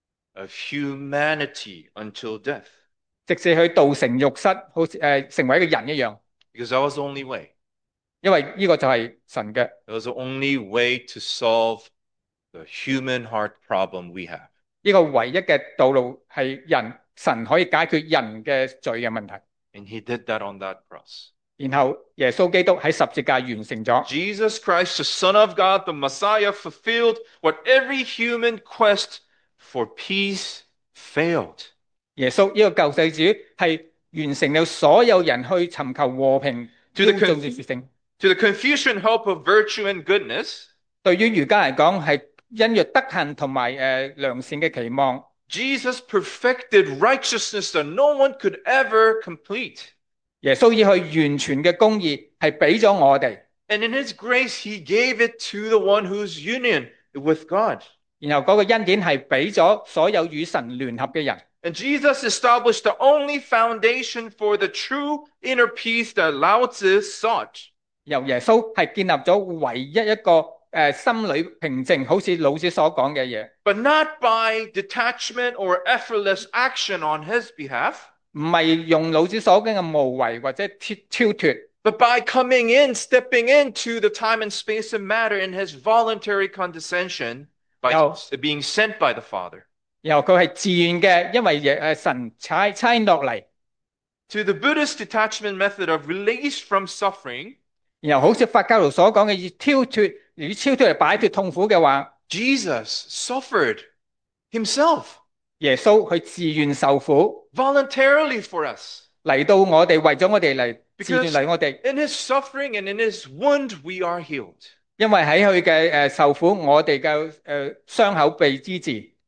of humanity until death, 直至去道成肉身，好似誒、呃、成為一個人一樣， because that was the only way. 因為呢個就係神嘅， That was the only way to solve the human heart problem we have. 呢個唯一嘅道路係人神可以解決人嘅罪嘅問題。 And he did that on that cross. 然後耶穌基督喺十字架完成咗， Jesus Christ, the Son of God, the Messiah, fulfilled what every human quest for peace failed. 耶穌呢個救世主係完成了所有人去尋求和平 To the 標準嘅事情。 To the confusion, hope of virtue and goodness, 對於儒家嚟講係因着德行同埋誒良善嘅期望， Jesus perfected righteousness that no one could ever complete. 耶穌以佢完全嘅公義係俾咗我哋， And in his grace, he gave it to the one who's union with God. 然後嗰個恩典係俾咗所有與神聯合嘅人。 And Jesus established the only foundation for the true inner peace that Lao Tzu sought. 由耶穌係建立咗唯一一個誒、呃、心裏平靜，好似老子所講嘅嘢， But not by detachment or effortless action on his behalf, 唔係用老子所講嘅無為或者超超脫， but by coming in, stepping into the time and space and matter in his voluntary condescension by No. being sent by the Father. 然後佢係自願嘅，因為誒神差差落嚟， To the Buddhist detachment method of release from suffering, 然後好似佛教徒所講嘅以超脫，以超脫嚟擺脫痛苦嘅話， Jesus suffered himself 耶穌佢自願受苦 voluntarily for us. 嚟到我哋，為咗我哋嚟自願 Because 嚟我哋， in his suffering and in his wound, we are healed. 因為喺佢嘅誒受苦，我哋嘅誒傷口被醫治。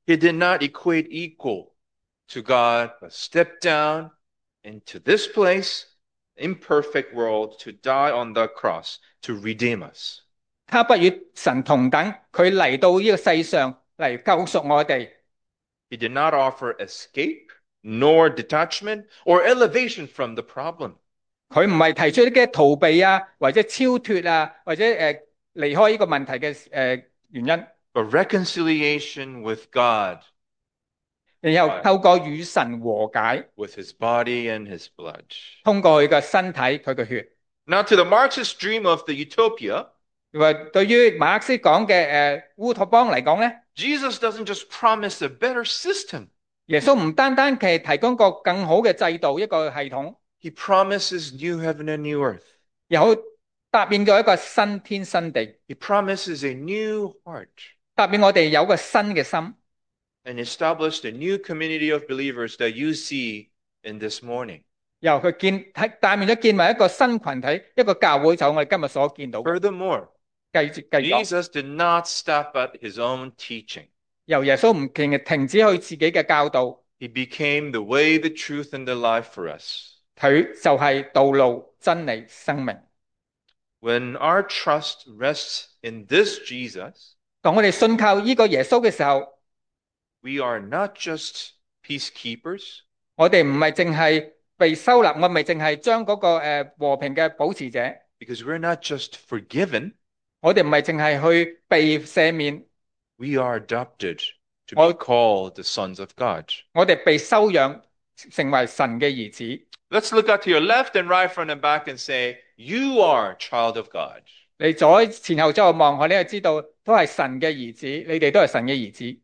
He did not equate equal to God, but stepped down into this place, imperfect world, to die on the cross, to redeem us. 他不與神同等，佢嚟到呢個世上嚟救贖我哋。 He did not offer escape, nor detachment, or elevation from the problem. 佢唔係提出啲嘅逃避啊，或者超脫啊，或者誒離開呢個問題嘅誒原因， But reconciliation with God, 然後透過與神和解， with his body and his blood. 通過佢嘅身體、佢嘅血。 Now, to the Marxist dream of the utopia, 話對於馬克思講嘅誒烏托邦嚟講咧， Jesus doesn't just promise a better system. 耶穌唔單單係提供個更好嘅制度、一個系統， He promises new heaven and new earth. 然後答應咗一個新天新地， He promises a new heart 答應我哋有個新嘅心， and established a new community of believers that you see in this morning. 由佢建喺答應咗建立一個新群體、一個教會，就我哋今日所見到。 Furthermore, 繼續繼續， Jesus did not stop at his own teaching. 由耶穌唔停停止佢自己嘅教導， He became the way, the truth, and the life for us. 佢就係道路、真理、生命。 When our trust rests in this Jesus, 當我哋信靠呢個耶穌嘅時候， we are not just peacekeepers, 我哋唔係淨係被收納，我唔係淨係將嗰個誒和平嘅保持者， because we're not just forgiven, 我哋唔係淨係去被赦免， we are adopted to Oh. be called the sons of God. 我哋被收養成為神嘅兒子。 Let's look at to your left and right, front and back, and say, you are a child of God. 你左前後左右望，我哋就知道都係神嘅兒子，你哋都係神嘅兒子。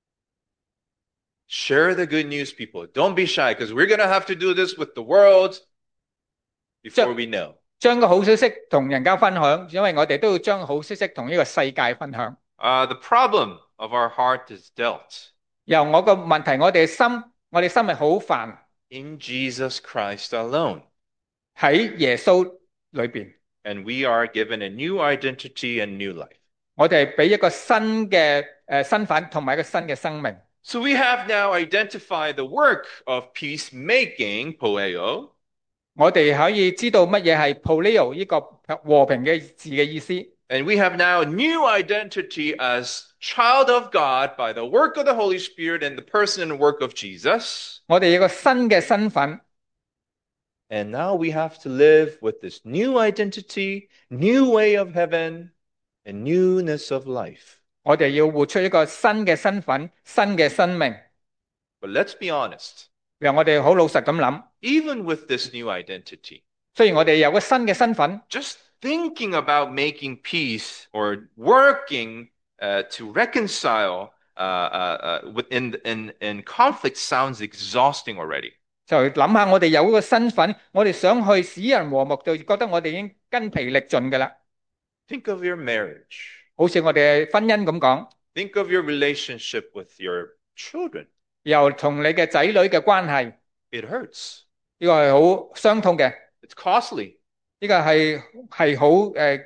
Share the good news, people. Don't be shy, because we're going to have to do this with the world before So- we know. 將個好消息同人家分享，因為我哋都要將好消息同呢個世界分享。 Uh, the problem of our heart is dealt 由我個問題，我哋嘅心，我哋心係好煩 in Jesus Christ alone. 喺耶穌裏邊， And we are given a new identity and new life. 我哋係俾一個新嘅誒身份同埋一個新嘅生命。 So we have now identified the work of peacemaking, poeo, 我哋可以知道乜嘢係 polio 呢個和平嘅字嘅意思。 and we have now a new identity as child of God by the work of the Holy Spirit and the person and work of Jesus. 我哋有個新嘅身份， And now we have to live with this new identity, new way of heaven, and newness of life. 我哋要活出一個新嘅身份、新嘅生命。 But let's be honest, 讓我哋好老實咁諗， even with this new identity, 雖然我哋有個新嘅身份， just thinking about making peace or working uh, to reconcile uh, uh, uh, in, in, in conflict sounds exhausting already. 就諗下我哋有嗰個身份，我哋想去使人和睦，就覺得我哋已經筋疲力盡㗎啦。 Think of your marriage. 好似我哋嘅婚姻咁講， Think of your relationship with your children. 又同你嘅仔女嘅關係， It hurts. 呢個係好傷痛嘅， It's costly. 呢個係係好誒，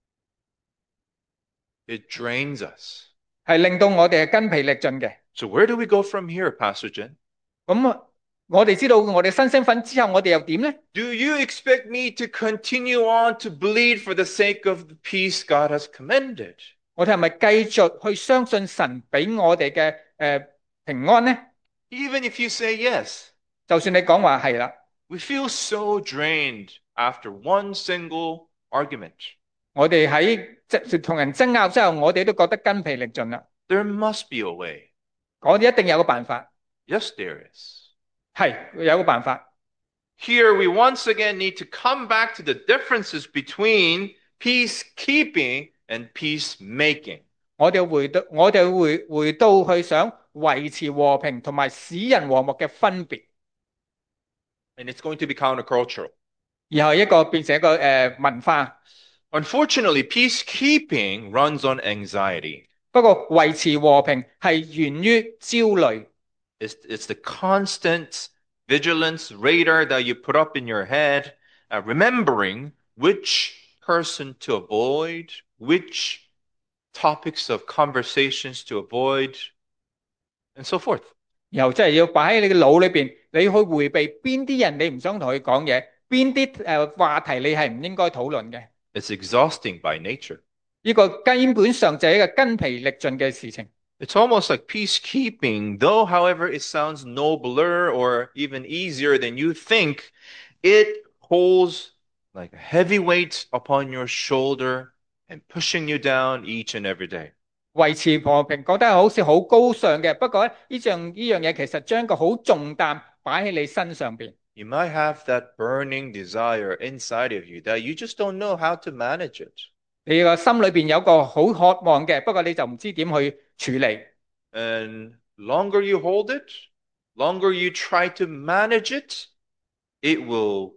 It drains us. 係令到我哋係筋疲力盡嘅。 So where do we go from here, Pastor Jen? 咁我哋知道我哋新身份之後，我哋又點呢？ Do you expect me to continue on to bleed for the sake of the peace God has commended? 我哋係咪繼續去相信神俾我哋嘅誒平安呢？ Even if you say yes, 就算你講話係啦， we feel so drained after one single argument. 我哋喺即同人爭拗之後，我哋都覺得筋疲力盡啦。 There must be a way. 我哋一定有個辦法， Yes, there is. 係有個辦法。 Here we once again need to come back to the differences between peacekeeping and peacemaking. 我哋回到我哋回回到去想維持和平同埋使人和睦嘅分別， And it's going to be countercultural. 然後一個變成一個誒、呃、文化。 Unfortunately, peacekeeping runs on anxiety. 不過維持和平係源於焦慮， It's, it's the constant vigilance radar that you put up in your head, uh, remembering which person to avoid, which topics of conversations to avoid. and so forth. 然後即係要擺喺你嘅腦裏邊，你去迴避邊啲人你唔想同佢講嘢，邊啲誒話題你係唔應該討論嘅。 It's exhausting by nature. 呢個根本上就係一個筋疲力盡嘅事情。 It's almost like peacekeeping, though, however, it sounds nobler or even easier than you think, it holds like a heavy weight upon your shoulder and pushing you down each and every day. 維持和平覺得好似好高尚嘅，不過咧呢樣呢樣嘢其實將個好重擔擺喺你身上邊。 You might have that burning desire inside of you that you just don't know how to manage it. 你個心裏邊有個好渴望嘅，不過你就唔知點去處理。 And longer you hold it, longer you try to manage it, it will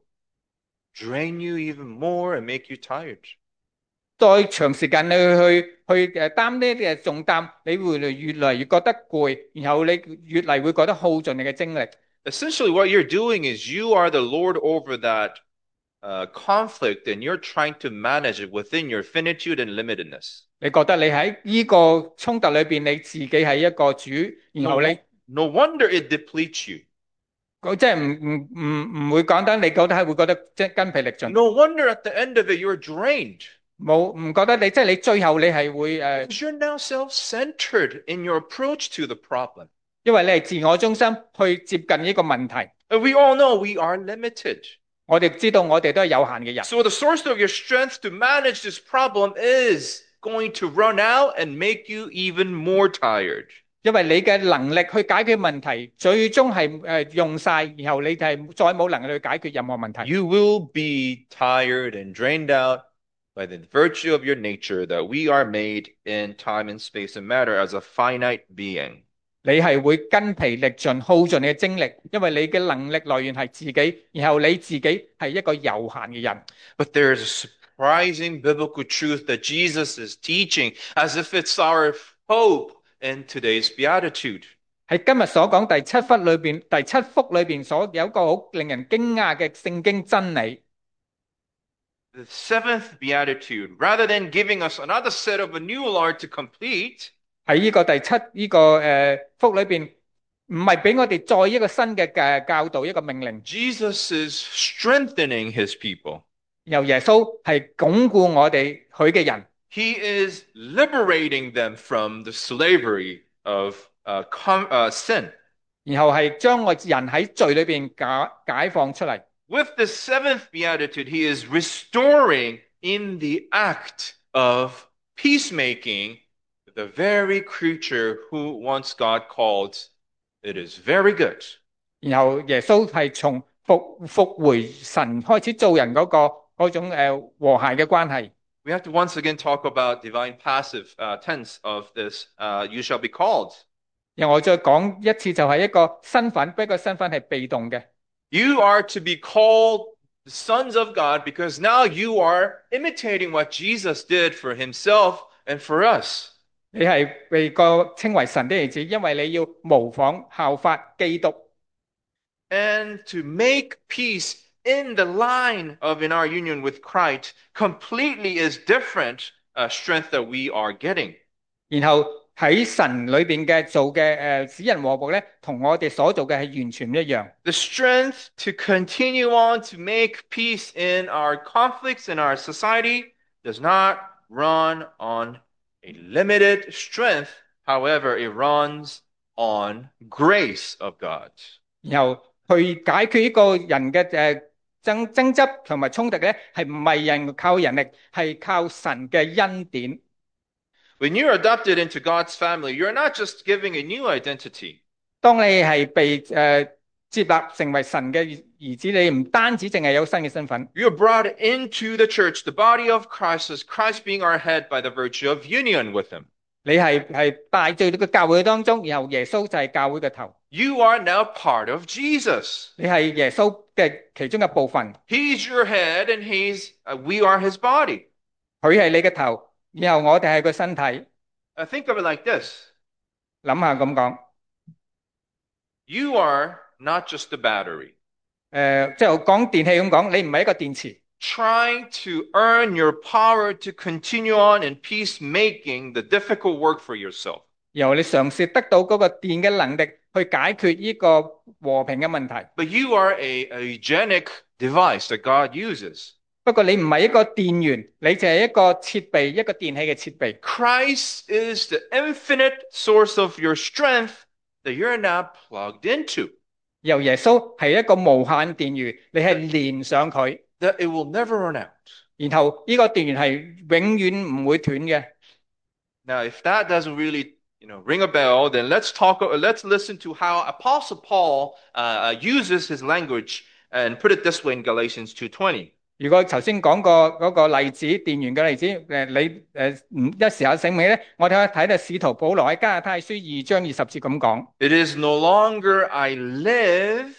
drain you even more and make you tired. 再長時間你去去誒擔呢啲嘅重擔，你會越嚟越覺得攰，然後你越嚟會覺得耗盡你嘅精力。 Essentially, what you're doing is you are the Lord over that uh, conflict, and you're trying to manage it within your finitude and limitedness. 你覺得你喺呢個衝突裏邊，你自己係一個主，然後你 No wonder it depletes you. 即係唔唔唔唔會簡單，你覺得係會覺得即係筋疲力盡。 No wonder at the end of it, you're drained. 冇唔覺得你即係你最後你係會誒， Because you're now self-centered in your approach to the problem. 因為你係自我中心去接近呢個問題。 And we all know we are limited. 我哋知道我哋都係有限嘅人， So the source of your strength to manage this problem is going to run out and make you even more tired. 因為你嘅能力去解決問題，最終係誒用晒，然後你就係再冇能力去解決任何問題。 You will be tired and drained out by the virtue of your nature that we are made in time and space and matter as a finite being. 你係會筋疲力盡，耗盡你嘅精力，因為你嘅能力來源係自己，然後你自己係一個有限嘅人。 But there is a surprising biblical truth that Jesus is teaching as if it's our hope in today's beatitude. 喺今日所講第七福裏邊，第七福裏邊所有一個好令人驚訝嘅聖經真理。 The seventh beatitude, rather than giving us another set of a new law to complete, 喺呢個第七呢、這個誒、呃、福裏邊，唔係俾我哋再一個新嘅嘅教導，一個命令。 Jesus is strengthening his people. 由耶穌係鞏固我哋佢嘅人， He is liberating them from the slavery of uh, com- uh, sin. 然後係將我人喺罪裏邊解解放出嚟。 With the seventh beatitude, he is restoring in the act of peacemaking the very creature who once God called, it is very good. 然後耶穌係從復復回神開始做人嗰、個嗰種誒、呃、和諧嘅關係。 We have to once again talk about divine passive uh, tense of this, uh, you shall be called. 然後我再講一次，就係一個身份，不過個身份係被動嘅。 You are to be called the sons of God because now you are imitating what Jesus did for himself and for us. 你係被個稱為神的兒子，因為你要模仿效法基督。 And to make peace in the line of in our union with Christ completely is different uh, strength that we are getting. 然後喺神裏邊嘅做嘅誒使人和睦咧，同我哋所做嘅係完全唔一樣。 The strength to continue on to make peace in our conflicts in our society does not run on a limited strength. However, it runs on grace of God. 然後去解決呢個人嘅誒爭爭執同埋衝突咧，係唔係人靠人力，係靠神嘅恩典。 When you're adopted into God's family, you're not just giving a new identity. 當你係被誒、呃、接納成為神嘅兒子，你唔單止淨係有新嘅身份， You're brought into the church, the body of Christ, as Christ being our head by the virtue of union with him. 你係係帶進呢個教會當中，然後耶穌就係教會嘅頭， You are now part of Jesus. 你係耶穌嘅其中一部分， He's your head and he's uh, we are his body. 佢係你嘅頭，然後我哋係個身體。 Uh, think of it like this. 諗下咁講， You are not just a battery 誒即係講電器咁講，你唔係一個電池， trying to earn your power to continue on in peacemaking the difficult work for yourself. 然後你嘗試得到嗰個電嘅能力去解決呢個和平嘅問題。 But you are a, a eugenic device that God uses. 不過你唔係一個電源，你就係一個設備，一個電器嘅設備。 Christ is the infinite source of your strength that you're now plugged into. 由耶穌係一個無限電源，你係連上佢， That it will never run out. 然後呢個電源係永遠唔會斷嘅。 Now, if that doesn't really, you know, ring a bell, then let's talk. Let's listen to how Apostle Paul uh, uses his language and put it this way in Galatians two twenty. 如果頭先講過嗰個例子，電源嘅例子，誒你誒唔一時下醒起咧，我哋可以睇到使徒保羅喺加拉太書二章二十節咁講。 It is no longer I live,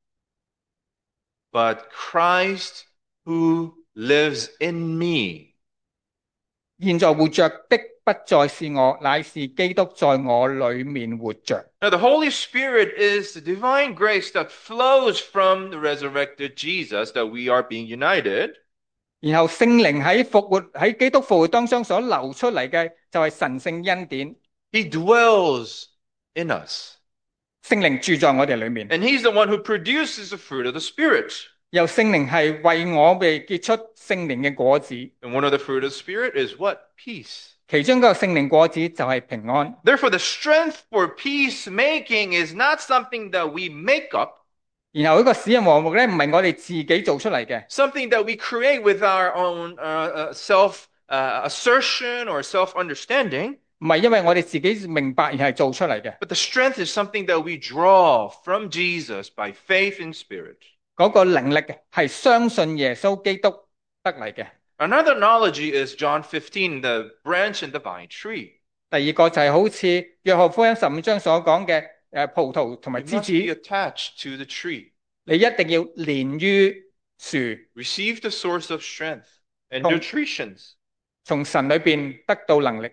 but Christ who lives in me. 現在活着的不再是我，乃是基督在我裏面活着。 Now, the Holy Spirit is the divine grace that flows from the resurrected Jesus that we are being united. 然後聖靈喺復活喺基督復活當中所流出嚟嘅就係神聖恩典， He dwells in us. 聖靈住在我哋裏面。 And He's the one who produces the fruit of the Spirit. 由聖靈係為我哋結出聖靈嘅果子， And one of the fruit of the Spirit is what? Peace. 其中一個聖靈果子就係平安。 Therefore, the strength for peacemaking is not something that we make up, 然後呢個使人和睦咧，唔係我哋自己做出嚟嘅， something that we create with our own uh, uh, self uh, assertion or self understanding, 唔係因為我哋自己明白而係做出嚟嘅。 but the strength is something that we draw from Jesus by faith in Spirit. 嗰個能力係相信耶穌基督得嚟嘅。 Another analogy is John fifteen, the branch and the vine tree. 第二個就係好似約翰福音十五章所講嘅誒葡萄同埋 You 枝 must be 子， attached to the tree. 你一定要連於樹， Receive the source of strength and Không. nutritions. 從神裏邊得到能力。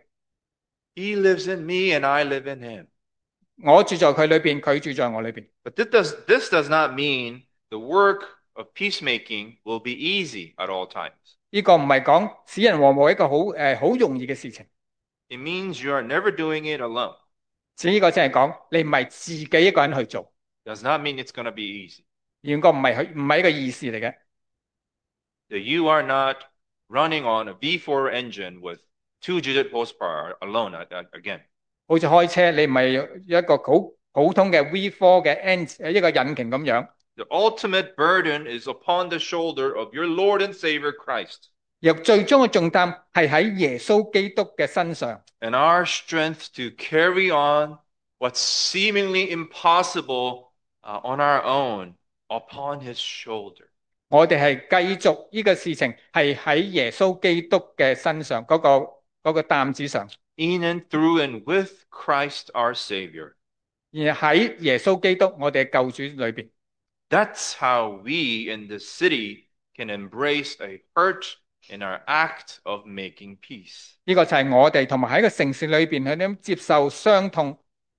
He lives in me and I live in him. 我住在佢裏邊，佢住在我裏邊。 But this does, this does not mean the work of peacemaking will be easy at all times. 呢個唔係講使人和睦一個好誒好容易嘅事情， It means you are never doing it alone. 只呢個即係講你唔係自己一個人去做， Does not mean it's going to be easy. 呢個唔係佢唔係一個意思嚟嘅。 That you are not running on a V four engine with two-digit horsepower alone uh, uh, again. 好似開車，你唔係有一個好普通嘅 V 四 嘅 engine 一個引擎咁樣， The ultimate burden is upon the shoulder of your Lord and Savior Christ. 若最終嘅重擔係喺耶穌基督嘅身上， And our strength to carry on what's seemingly impossible uh, on our own upon his shoulder. 我哋係繼續呢個事情係喺耶穌基督嘅身上嗰、個嗰、個擔子上， In and through and with Christ our Savior. 而喺耶穌基督我哋嘅救主裏邊。 That's how we in the city can embrace a hurt in our act of making peace. 呢個就係我哋同埋喺個城市裏邊去點接受傷痛。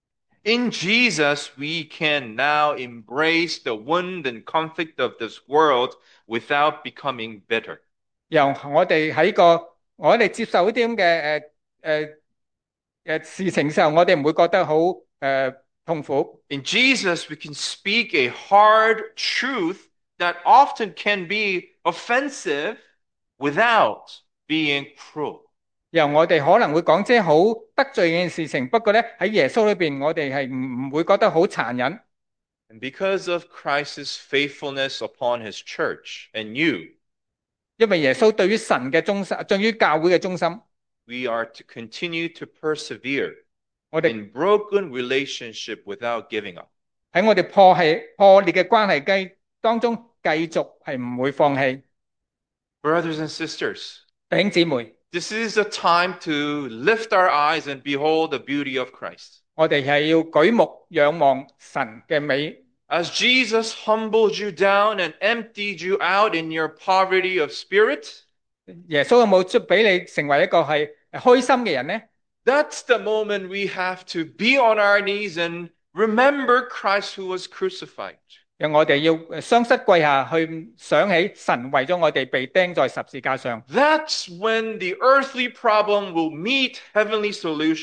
In Jesus, we can now embrace the wound and conflict of this world without becoming bitter. 由我哋喺個我哋接受呢啲咁嘅誒誒誒事情嘅時候，我哋唔會覺得好誒、呃、痛苦。 In Jesus, we can speak a hard truth that often can be offensive without being cruel. 由我哋可能會講即係好得罪嘅事情，不過咧喺耶穌裏邊，我哋係唔唔會覺得好殘忍。 And because of Christ's faithfulness upon his church and you, 因為耶穌對於神嘅忠心，對於教會嘅忠心， we are to continue to persevere 我哋 in broken relationship without giving up. 喺我哋破係破裂嘅關係計當中，繼續係唔會放棄。 Brothers and sisters, 弟兄姊妹， this is a time to lift our eyes and behold the beauty of Christ. 我哋係要舉目仰望神嘅美。 As Jesus humbled you down and emptied you out in your poverty of spirit, 耶穌有冇出俾你成為一個係開心嘅人呢？ that's the moment we have to be on our knees and remember Christ who was crucified. 讓我哋要雙膝跪下去想起神為咗我哋被釘在十字架上。 That's when the earthly problem will meet heavenly solutions.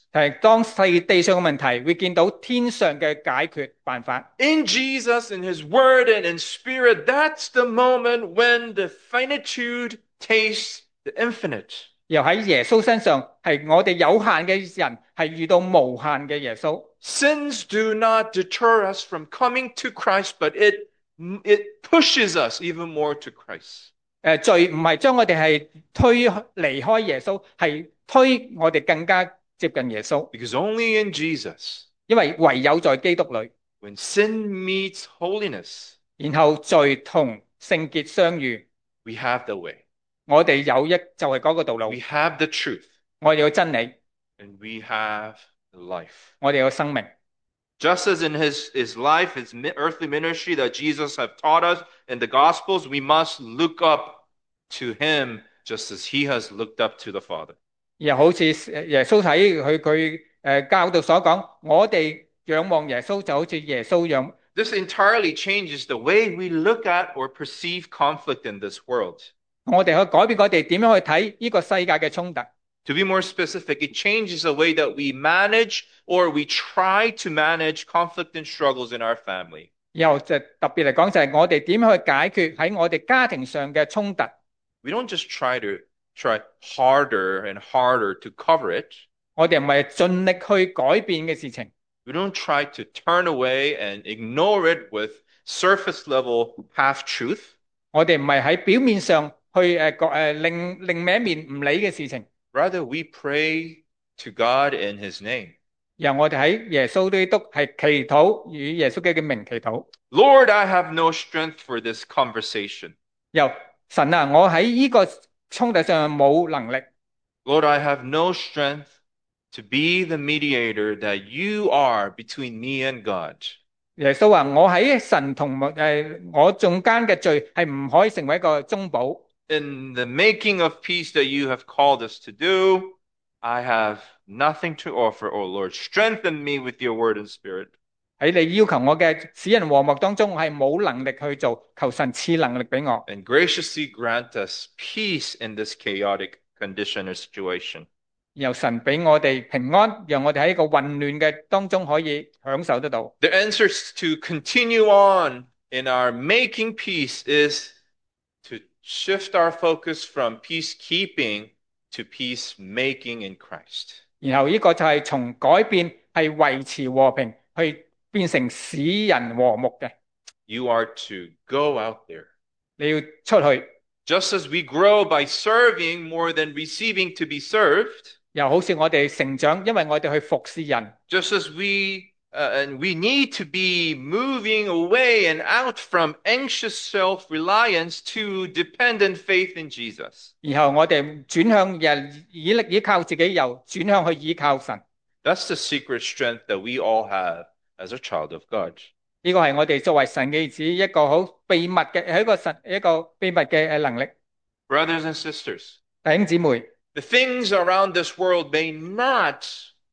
係當世地上嘅問題，會見到天上嘅解決辦法。 In Jesus, in His Word, and in Spirit, that's the moment when the finitude tastes the infinite. 又喺耶穌身上，係我哋有限嘅人，係遇到無限嘅耶穌。 Sins do not deter us from coming to Christ, but it, it pushes us even more to Christ. 誒，罪唔係將我哋係推離開耶穌，係推我哋更加接近耶穌。 Because only in Jesus, 因為唯有在基督裏， when sin meets holiness, 然後罪同聖潔相遇， we have the way, 我哋有一就係嗰個道路， we have the truth, 我哋有真理， and we have the life. 我哋有生命。 Just as in his, his life, his mi- earthly ministry that Jesus have taught us in the Gospels, we must look up to him just as he has looked up to the Father. 又好似耶穌喺佢佢誒教導所講，我哋仰望耶穌就好似耶穌仰。 This entirely changes the way we look at or perceive conflict in this world. 我哋去改變我哋點樣去睇呢個世界嘅衝突。 To be more specific, it changes the way that we manage or we try to manage conflict and struggles in our family. 又就特別嚟講，就係我哋點樣去解決喺我哋家庭上嘅衝突。 We don't just try to try harder and harder to cover it. 我哋唔係盡力去改變嘅事情， We don't try to turn away and ignore it with surface level half truth. 我哋唔係喺表面上去誒誒、呃、另另歪面唔理嘅事情， Rather, we pray to God in his name. 然後我哋喺耶穌基督係祈禱，與耶穌基督嘅名祈禱。 Lord, I have no strength for this conversation. 又神啊，我喺呢個衝突上冇能力。 Lord, I have no strength to be the mediator that you are between me and God. 耶穌話：我喺神同誒、呃、我中間嘅罪係唔可以成為一個中保。 In the making of peace that you have called us to do, I have nothing to offer, O Lord. Strengthen me with your word and spirit. 喺你要求我嘅使人和睦當中，我係冇能力去做，求神賜能力俾我。 And graciously grant us peace in this chaotic condition or situation. 由神俾我哋平安，讓我哋喺一個混亂嘅當中可以享受得到。 The answers to continue on in our making peace is to shift our focus from peacekeeping to peacemaking in Christ. 然後呢個就係從改變係維持和平，去變成使人和睦嘅。 You are to go out there. 你要出去， Just as we grow by serving more than receiving to be served, 又好似我哋成長，因為我哋去服侍人。 just as we uh, and we need to be moving away and out from anxious self-reliance to dependent faith in Jesus. 然後我哋轉向人以力依靠自己，又轉向去依靠神。 That's the secret strength that we all have as a child of God. 呢個係我哋作為神嘅兒子一個好秘密嘅，係一個神一個秘密嘅誒能力。 Brothers and sisters, 弟兄姊妹， the things around this world may not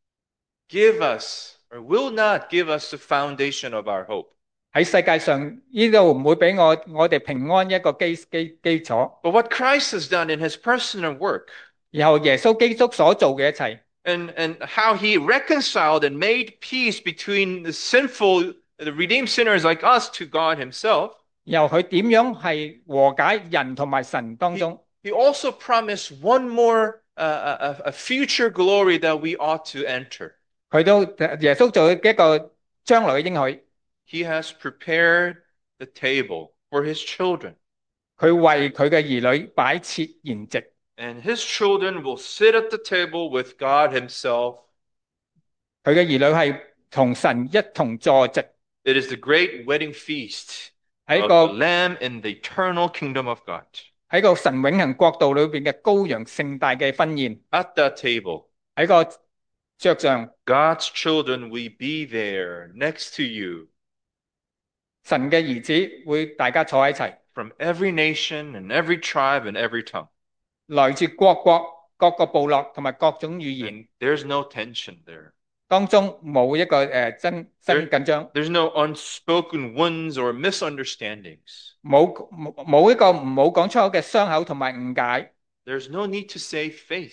give us or will not give us the foundation of our hope. 喺世界上呢度唔會俾我我哋平安一個基基基礎。 But what Christ has done in his personal work, 然後耶穌基督所做嘅一切， and, and how he reconciled and made peace between the sinful, the redeemed sinners like us to God himself, 然後佢點樣係和解人同埋神當中， he also promised one more uh, a, a future glory that we ought to enter. 佢都耶穌做一個將來嘅應許， He has prepared the table for his children, 佢為佢嘅兒女擺設筵席， and his children will sit at the table with God himself. 佢嘅兒女係同神一同坐席， It is the great wedding feast 喺 of 個 the Lamb in the eternal kingdom of God. 喺個神永恆國度裏邊嘅羔羊盛大嘅婚宴， At that table, 喺個桌上， God's children will be there next to you 神嘅兒子會大家坐喺一齊， from every nation and every tribe and every tongue. 來自各國、各個部落同埋各種語言， And there's no tension there. 當中冇一個誒真真緊張， There's no unspoken wounds or misunderstandings. 冇冇冇一個唔好講出口嘅傷口同埋誤解， There's no need to save face.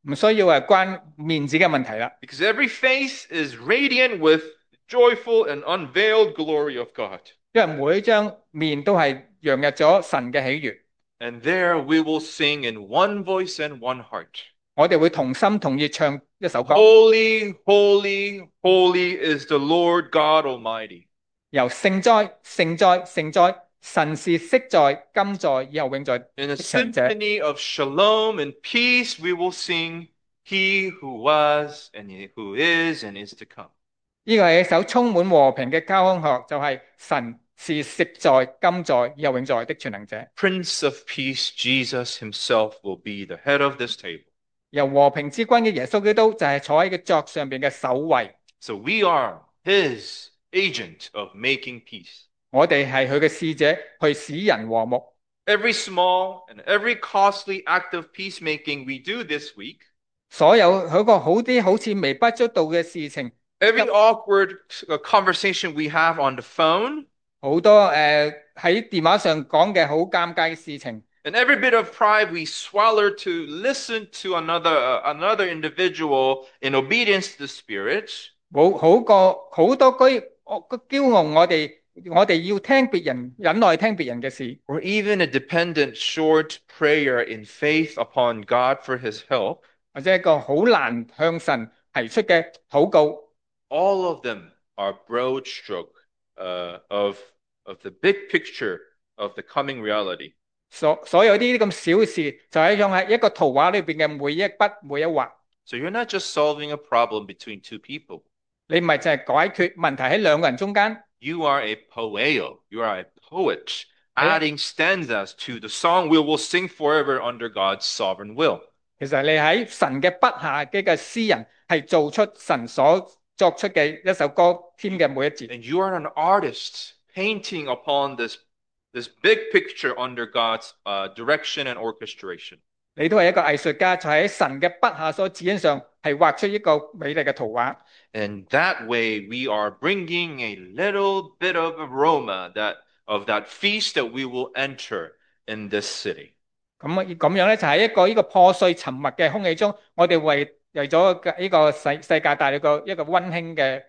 唔需要誒關面子嘅問題啦。 Because every face is radiant with joyful and unveiled glory of God. 因為每一張面都係洋溢咗神嘅喜悅， And there we will sing in one voice and one heart. 我哋會同心同意唱一首歌， Holy, holy, holy is the Lord God Almighty. 由聖哉、聖哉、聖哉，神是昔在、今在、以後永在 In a 的長者。 symphony of shalom and peace, we will sing, He who was and he who is and is to come. 呢個係一首充滿和平嘅交響樂，就係、神是昔在、今在、以後永在的全能者。 Prince of Peace, Jesus himself will be the head of this table. 由和平之君嘅耶穌基督就係坐喺個桌上邊嘅首位， So we are his agent of making peace. 我哋係佢嘅使者，去使人和睦。 Every small and every costly act of peacemaking we do this week, 所有嗰個好啲好似微不足道嘅事情， every awkward uh, conversation we have on the phone, 好多誒喺電話上講嘅好尷尬嘅事情， and every bit of pride we swallow to listen to another uh, another individual in obedience to the Spirit, 冇好過好多居個驕傲，我哋我哋要聽別人忍耐聽別人嘅事， or even a dependent short prayer in faith upon God for his help, 或者一個好難向神提出嘅禱告， all of them are broad stroke uh, of, of the big picture of the coming reality. 所所有呢啲咁小嘅事，就係用喺一個圖畫裏邊嘅每一筆每一畫。 So you're not just solving a problem between two people. 你唔係就係解決問題喺兩個人中間， You are a poeo. You are a poet, adding stanzas to the song we will sing forever under God's sovereign will. 其實你喺神嘅筆下嘅嘅詩人，係做出神所作出嘅一首歌添嘅每一節。 And you are an artist painting upon this, this big picture under God's uh, direction and orchestration. 你都係一個藝術家，就喺神嘅筆下所指引上，係畫出一個美麗嘅圖畫。 And that way we are bringing a little bit of aroma that of that feast that we will enter in this city. 咁咁樣咧，就喺一個呢個破碎沉默嘅空氣中，我哋為為咗呢個世世界帶嚟個一個溫馨嘅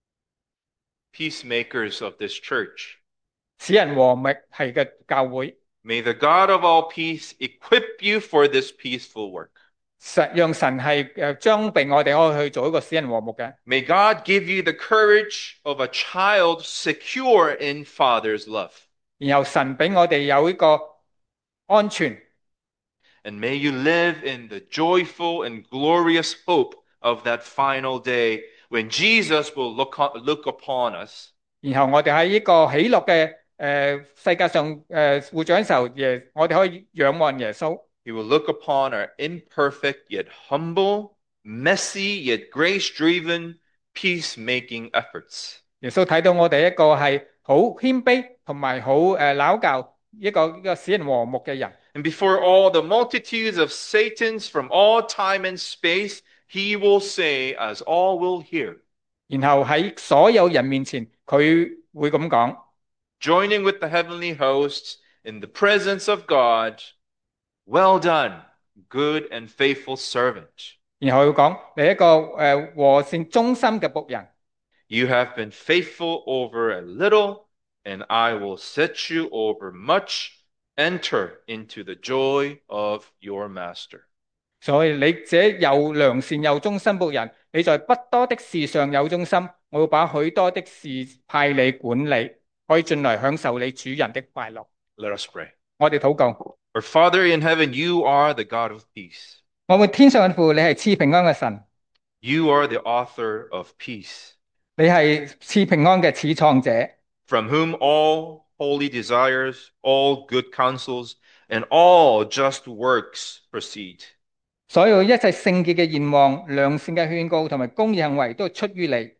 Peacemakers of this church. 使人和睦係嘅教會。 May the God of all peace equip you for this peaceful work. 實讓神係誒裝備我哋可以去做一個使人和睦嘅。 May God give you the courage of a child secure in Father's love. 然後神俾我哋有呢個安全， And may you live in the joyful and glorious hope of that final day when Jesus will look, look upon us. 然後我哋喺呢個喜樂嘅誒世界上誒活著嘅時候，耶我哋可以仰望耶穌。 He will look upon our imperfect yet humble, messy yet grace-driven, peacemaking efforts. 耶穌睇到我哋一個係好謙卑同埋好誒拗教一個一個使人和睦嘅人。 And before all the multitudes of Satans from all time and space, he will say, as all will hear, 然後喺所有人面前，佢會咁講， joining with the heavenly hosts in the presence of God, well done, good and faithful servant. 然後佢講你一個誒和善忠心嘅僕人， You have been faithful over a little, and I will set you over much. Enter into the joy of your master. 所以你這又良善又忠心僕人，你在不多的事上有忠心，我要把許多的事派你管理，可以進來享受你主人的快樂。 Let us pray. 我哋禱告， Our Father in heaven, you are the God of peace. 我們天上嘅父，你係賜平安嘅神， You are the author of peace, 你係賜平安嘅始創者， from whom all holy desires, all good counsels, and all just works proceed. 所有一切聖潔嘅願望、良善嘅勸告同埋公義行為都出於你。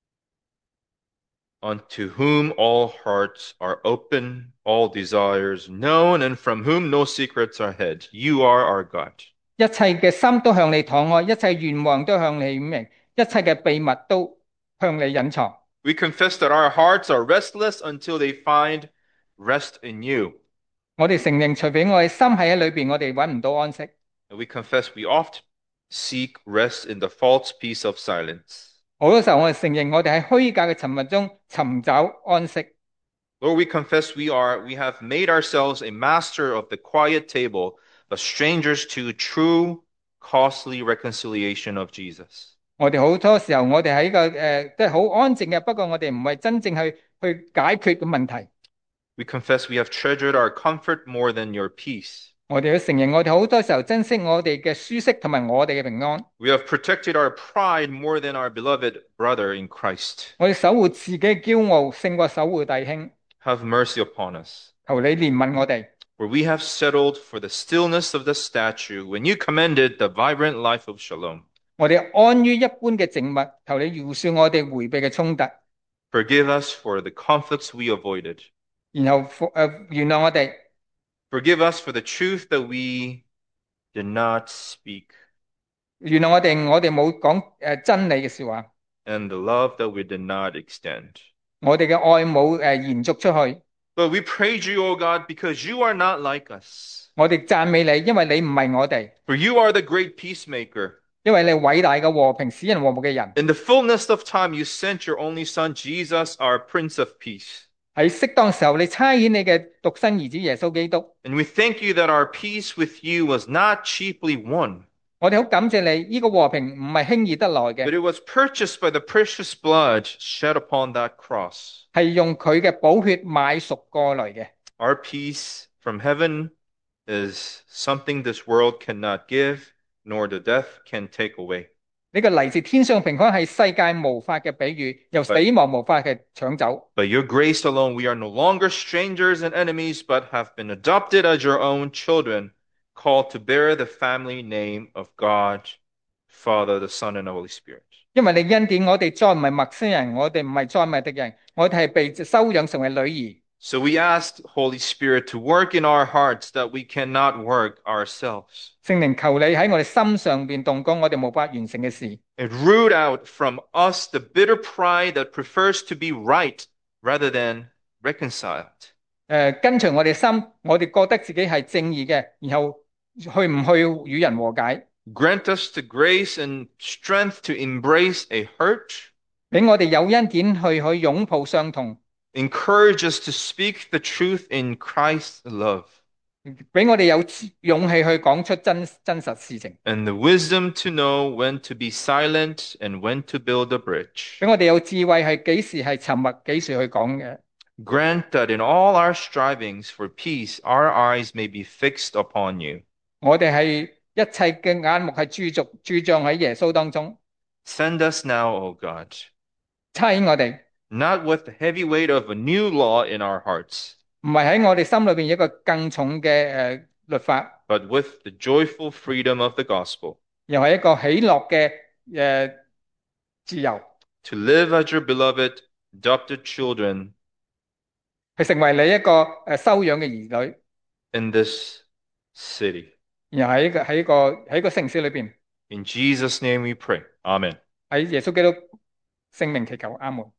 Unto whom all hearts are open, all desires known, and from whom no secrets are hid. You are our God. 一切嘅心都向你敞開，一切願望都向你顯明，一切嘅秘密都向你隱藏。 We confess that our hearts are restless until they find rest in you. 我哋承認，除非我哋心喺喺裏邊，我哋揾唔到安息。 And we confess we oft seek rest in the false peace of silence. 好多時候我哋承認我哋喺虛假嘅沉默中尋找安息。 Lord, we confess we are, we have made ourselves a master of the quiet table, but strangers to true, costly reconciliation of Jesus. 我哋好多時候我哋喺個誒即係好安靜嘅，不過我哋唔係真正去去解決嘅問題。 We confess we have treasured our comfort more than your peace. 我哋要承認我哋好多時候珍惜我哋嘅舒適同埋我哋嘅平安。 We have protected our pride more than our beloved brother in Christ. 我哋守護自己嘅驕傲勝過守護弟兄。 Have mercy upon us. 求你憐憫我哋。 For we have settled for the stillness of the statue when you commended the vibrant life of shalom. 我哋安於一般嘅靜默，求你饒恕我哋迴避嘅衝突， Forgive us for the conflicts we avoided. 然後誒、呃、原諒我哋， Forgive us for the truth that we did not speak 原諒我哋，我哋冇講誒真理嘅説話， and the love that we did not extend. 我哋嘅愛冇誒、呃、延續出去。 But we praise you, O God, because you are not like us. 我哋讚美你，因為你唔係我哋， For you are the great peacemaker. 因為你偉大嘅和平，使人和睦嘅人。 In the fullness of time, you sent your only Son, Jesus, our Prince of Peace. 喺適當時候，你差遣你嘅獨生兒子耶穌基督。 And we thank you that our peace with you was not cheaply won, 我哋好感謝你，呢、這個和平唔係輕易得來 but 嘅， it was purchased by the precious blood shed upon that cross. 係用佢嘅寶血買贖過來嘅。 Our peace from heaven is something this world cannot give, nor the death can take away. 呢個嚟自天上平安係世界無法嘅比喻，由死亡無法嘅搶走。 By your grace alone, we are no longer strangers and enemies, but have been adopted as your own children, called to bear the family name of God, Father, the Son, and the Holy Spirit. 因為你恩典，我哋再唔係陌生人，我哋唔係再唔係敵人，我哋係被收養成為女兒。 So we ask Holy Spirit to work in our hearts that we cannot work ourselves, 聖靈求你喺我哋心上邊動工，我哋無法完成嘅事。 and root out from us the bitter pride that prefers to be right rather than reconciled. 誒、呃跟隨我哋心，我哋覺得自己係正義嘅，然後去唔去與人和解， Grant us the grace and strength to embrace a hurt. 俾我哋有恩典去去擁抱傷痛， Encourage us to speak the truth in Christ's love, 俾我哋有勇氣去講出真真實事情， and the wisdom to know when to be silent and when to build a bridge. 俾我哋有智慧係幾時係沉默，幾時去講嘅。 Grant that in all our strivings for peace, our eyes may be fixed upon you. 我哋係一切嘅眼目係注重注重喺耶穌當中， Send us now, O God, 差遣我哋， not with the heavy weight of a new law in our hearts, 唔係喺我哋心裏邊一個更重嘅誒、呃律法， but with the joyful freedom of the gospel, 又係一個喜樂嘅誒、呃自由， to live as your beloved adopted children 去成為你一個誒、呃收養嘅兒女， in this city. 然後喺一個喺一個喺一個城市裏邊， In Jesus' name we pray. Amen. 喺耶穌基督聖名祈求，阿門。